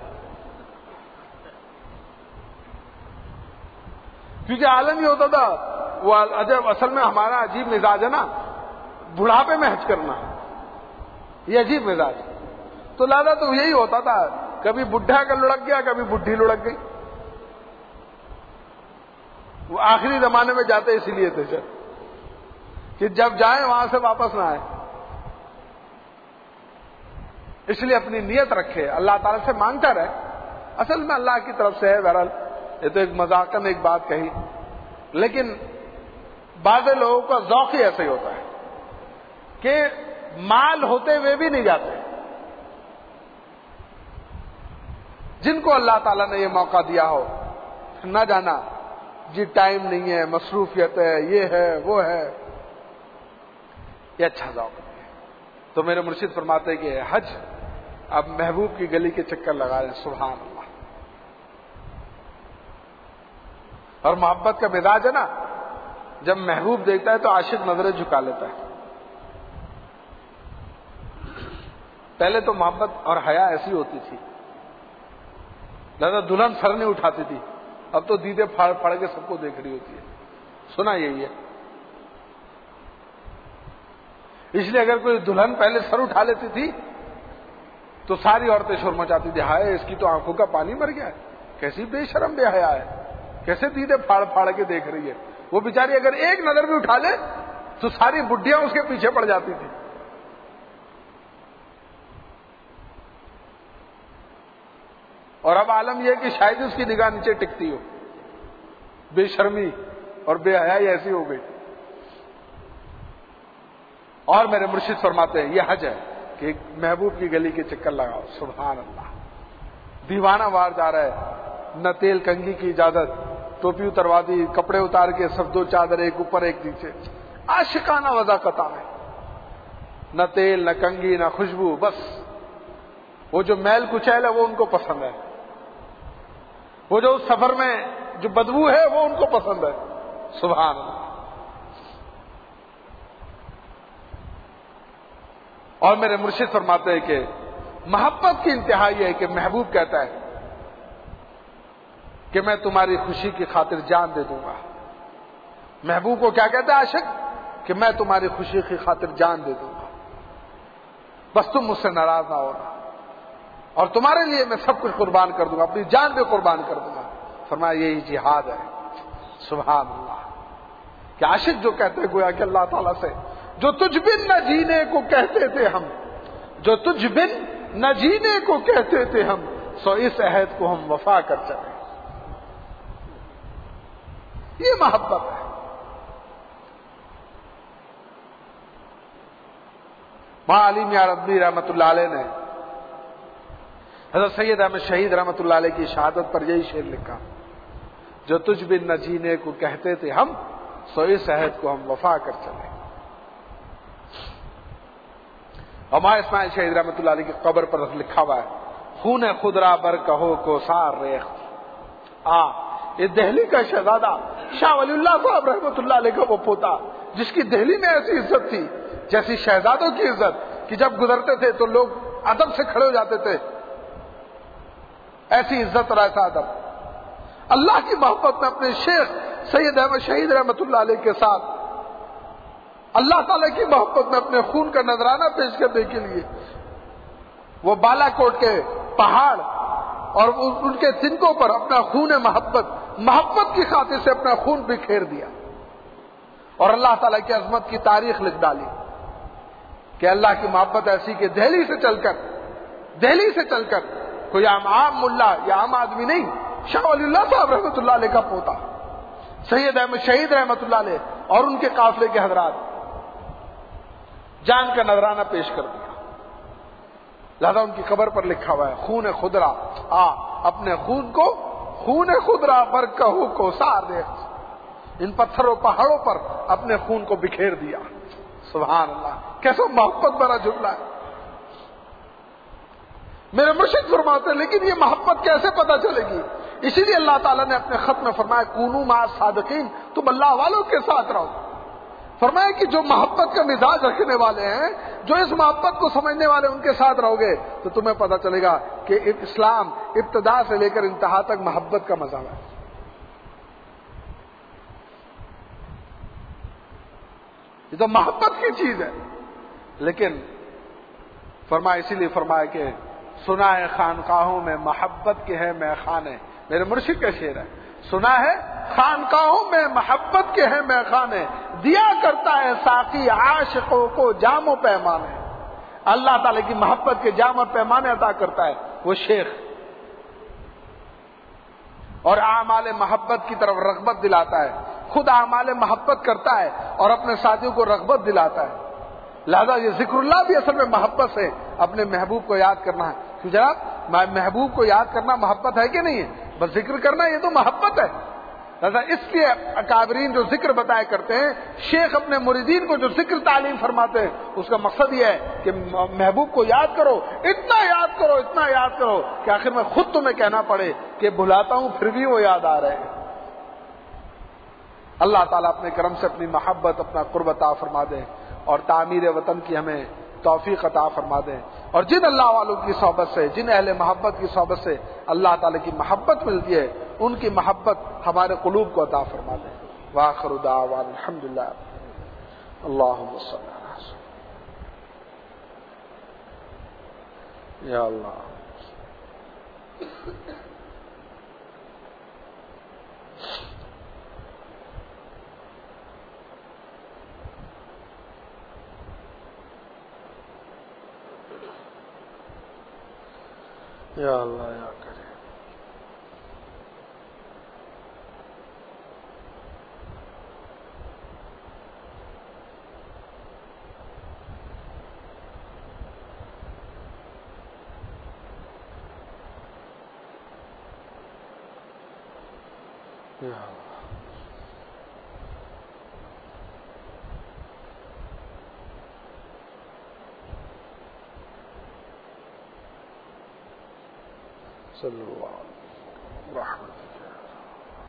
[SPEAKER 1] کیونکہ عالم ہی ہوتا تھا وہ. اصل میں ہمارا عجیب مزاج ہے نا, بڑھاپے میں حج کرنا, یہ عجیب مزاج. تو لہذا تو یہی ہوتا تھا, کبھی بڈھا کا لڑک گیا, کبھی بڈھی لڑک گئی. وہ آخری زمانے میں جاتے اسی لیے تھے سر کہ جب جائیں وہاں سے واپس نہ آئے. اس لیے اپنی نیت رکھے, اللہ تعالیٰ سے مانگتا رہے. اصل میں اللہ کی طرف سے ہے. بہرحال یہ تو ایک مذاقن ایک بات کہی, لیکن بعض لوگوں کا ذوق ہی ایسا ہی ہوتا ہے کہ مال ہوتے ہوئے بھی نہیں جاتے. جن کو اللہ تعالیٰ نے یہ موقع دیا ہو نہ جانا, جی ٹائم نہیں ہے, مصروفیت ہے, یہ ہے وہ ہے, یہ اچھا ذوق ہے. تو میرے مرشد فرماتے ہیں کہ حج اب محبوب کی گلی کے چکر لگا رہے ہیں. سبحان اللہ. اور محبت کا مزاج ہے نا, جب محبوب دیکھتا ہے تو عاشق نظریں جھکا لیتا ہے. پہلے تو محبت اور حیا ایسی ہوتی تھی, لہذا دلہن سر نہیں اٹھاتی تھی, اب تو دیدے پھاڑ کے سب کو دیکھ رہی ہوتی ہے. سنا یہی ہے. اس لیے اگر کوئی دلہن پہلے سر اٹھا لیتی تھی تو ساری عورتیں شور مچاتی تھی، ہائے اس کی تو آنکھوں کا پانی مر گیا ہے، کیسی بے شرم بے حیا ہے، کیسے دیدے پھاڑ پھاڑ کے دیکھ رہی ہے۔ وہ بیچاری اگر ایک نظر بھی اٹھا لے تو ساری بڈھیاں اس کے پیچھے پڑ جاتی تھی۔ اور اب عالم یہ کہ شاید اس کی نگاہ نیچے ٹکتی ہو، بے شرمی اور بے حیائی ایسی ہو گئی۔ اور میرے مرشد فرماتے ہیں یہ حج ہے کہ محبوب کی گلی کے چکر لگاؤ، سبحان اللہ۔ دیوانہ وار جا رہا ہے، نہ تیل کنگھی کی اجازت، ٹوپی اتروا دی، کپڑے اتار کے سب دو چادر ایک اوپر ایک نیچے، عاشقانہ وضاقت ہے، نہ تیل نہ کنگھی نہ خوشبو، بس وہ جو میل کچیل ہے وہ ان کو پسند ہے، وہ جو اس سفر میں جو بدبو ہے وہ ان کو پسند ہے، سبحان اللہ۔ اور میرے مرشد فرماتے ہیں کہ محبت کی انتہا یہ ہے کہ محبوب کہتا ہے کہ میں تمہاری خوشی کی خاطر جان دے دوں گا۔ محبوب کو کیا کہتا ہے عاشق؟ کہ میں تمہاری خوشی کی خاطر جان دے دوں گا، بس تم مجھ سے ناراض نہ ہونا، اور تمہارے لیے میں سب کچھ قربان کر دوں گا، اپنی جان بھی قربان کر دوں گا۔ فرمایا یہی جہاد ہے، سبحان اللہ۔ کہ عاشق جو کہتے ہیں گویا کہ اللہ تعالیٰ سے، جو تجھ بن نہ جینے کو کہتے تھے ہم، جو تجھ بن نہ جینے کو کہتے تھے ہم، سو اس عہد کو ہم وفا کر چلے۔ یہ محبت ہے۔ ماں علی میاں ربی رحمت اللہ علیہ نے حضرت سید احمد شہید رحمت اللہ علیہ کی شہادت پر یہی شعر لکھا، جو تجھ بن نہ جینے کو کہتے تھے ہم، سو اس عہد کو ہم وفا کر چلے۔ ہمارے اسماعیل شہید رحمت اللہ علیہ کی قبر پر لکھا ہوا ہے، خون خدرا بر کہو کو سار ریخت۔ یہ دہلی کا شہزادہ شاہ ولی اللہ صاحب رحمت اللہ علیہ کا وہ پوتا، جس کی دہلی میں ایسی عزت تھی جیسی شہزادوں کی عزت، کہ جب گزرتے تھے تو لوگ ادب سے کھڑے ہو جاتے تھے، ایسی عزت اور ایسا ادب۔ اللہ کی محبت میں اپنے شیخ سید احمد شہید رحمت اللہ علیہ کے ساتھ اللہ تعالیٰ کی محبت میں اپنے خون کا نذرانہ پیش کرنے کے لیے وہ بالا کوٹ کے پہاڑ اور ان کے تنکوں پر اپنا خون محبت کی خاطر سے اپنا خون بکھیر دیا، اور اللہ تعالیٰ کی عظمت کی تاریخ لکھ ڈالی کہ اللہ کی محبت ایسی کہ دہلی سے چل کر کوئی عام ملا یا عام آدمی نہیں، شاہ ولی اللہ صاحب رحمت اللہ علیہ کا پوتا سید احمد شہید رحمت اللہ علیہ اور ان کے قافلے کے حضرات جان کا نذرانہ پیش کر دیا۔ لہذا ان کی قبر پر لکھا ہوا ہے، خون خدرا، اپنے خون کو خون خدرا پر کہو کو سار دے، ان پتھروں پہاڑوں پر اپنے خون کو بکھیر دیا۔ سبحان اللہ، کیسا محبت بھرا جملہ ہے۔ میرے مرشد فرماتے ہیں لیکن یہ محبت کیسے پتہ چلے گی؟ اسی لیے اللہ تعالیٰ نے اپنے خط میں فرمایا کونوا مع الصادقین، تم اللہ والوں کے ساتھ رہو۔ فرمایا کہ جو محبت کا مزاج رکھنے والے ہیں، جو اس محبت کو سمجھنے والے، ان کے ساتھ رہو گے تو تمہیں پتہ چلے گا کہ اسلام ابتدا سے لے کر انتہا تک محبت کا مذہب ہے۔ یہ تو محبت کی چیز ہے۔ لیکن فرمایا، اسی لیے فرمایا کہ سنا ہے خانقاہوں میں محبت کے ہیں میخانے، میرے مرشد کا شعر ہے، سنا ہے خانقاہوں میں محبت کے ہیں میخانے، دیا کرتا ہے ساقی عاشقوں کو جام و پیمانے۔ اللہ تعالی کی محبت کے جام اور پیمانے عطا کرتا ہے وہ شیخ، اور اعمال محبت کی طرف رغبت دلاتا ہے، خود اعمال محبت کرتا ہے اور اپنے ساتھیوں کو رغبت دلاتا ہے۔ لہذا یہ ذکر اللہ بھی اصل میں محبت سے اپنے محبوب کو یاد کرنا ہے۔ کہ جناب محبوب کو یاد کرنا محبت ہے کہ نہیں ہے؟ بس ذکر کرنا یہ تو محبت ہے۔ لہذا اس لیے اکابرین جو ذکر بتایا کرتے ہیں، شیخ اپنے مریدین کو جو ذکر تعلیم فرماتے ہیں، اس کا مقصد یہ ہے کہ محبوب کو یاد کرو، اتنا یاد کرو، اتنا یاد کرو کہ آخر میں خود تمہیں کہنا پڑے کہ بھلاتا ہوں پھر بھی وہ یاد آ رہے ہیں۔ اللہ تعالیٰ اپنے کرم سے اپنی محبت، اپنا قرب عطا فرما دے، اور تعمیر وطن کی ہمیں توفیق عطا فرما دے، اور جن اللہ والوں کی صحبت سے، جن اہل محبت کی صحبت سے اللہ تعالیٰ کی محبت ملتی ہے، ان کی محبت ہمارے قلوب کو عطا فرما دے۔ وآخر دعوانا الحمدللہ، اللہم صلی اللہ علیہ وسلم۔ یا اللہ یا اللہ یا کرے یا اللہ صلی اللہ علیہ وسلم رحمت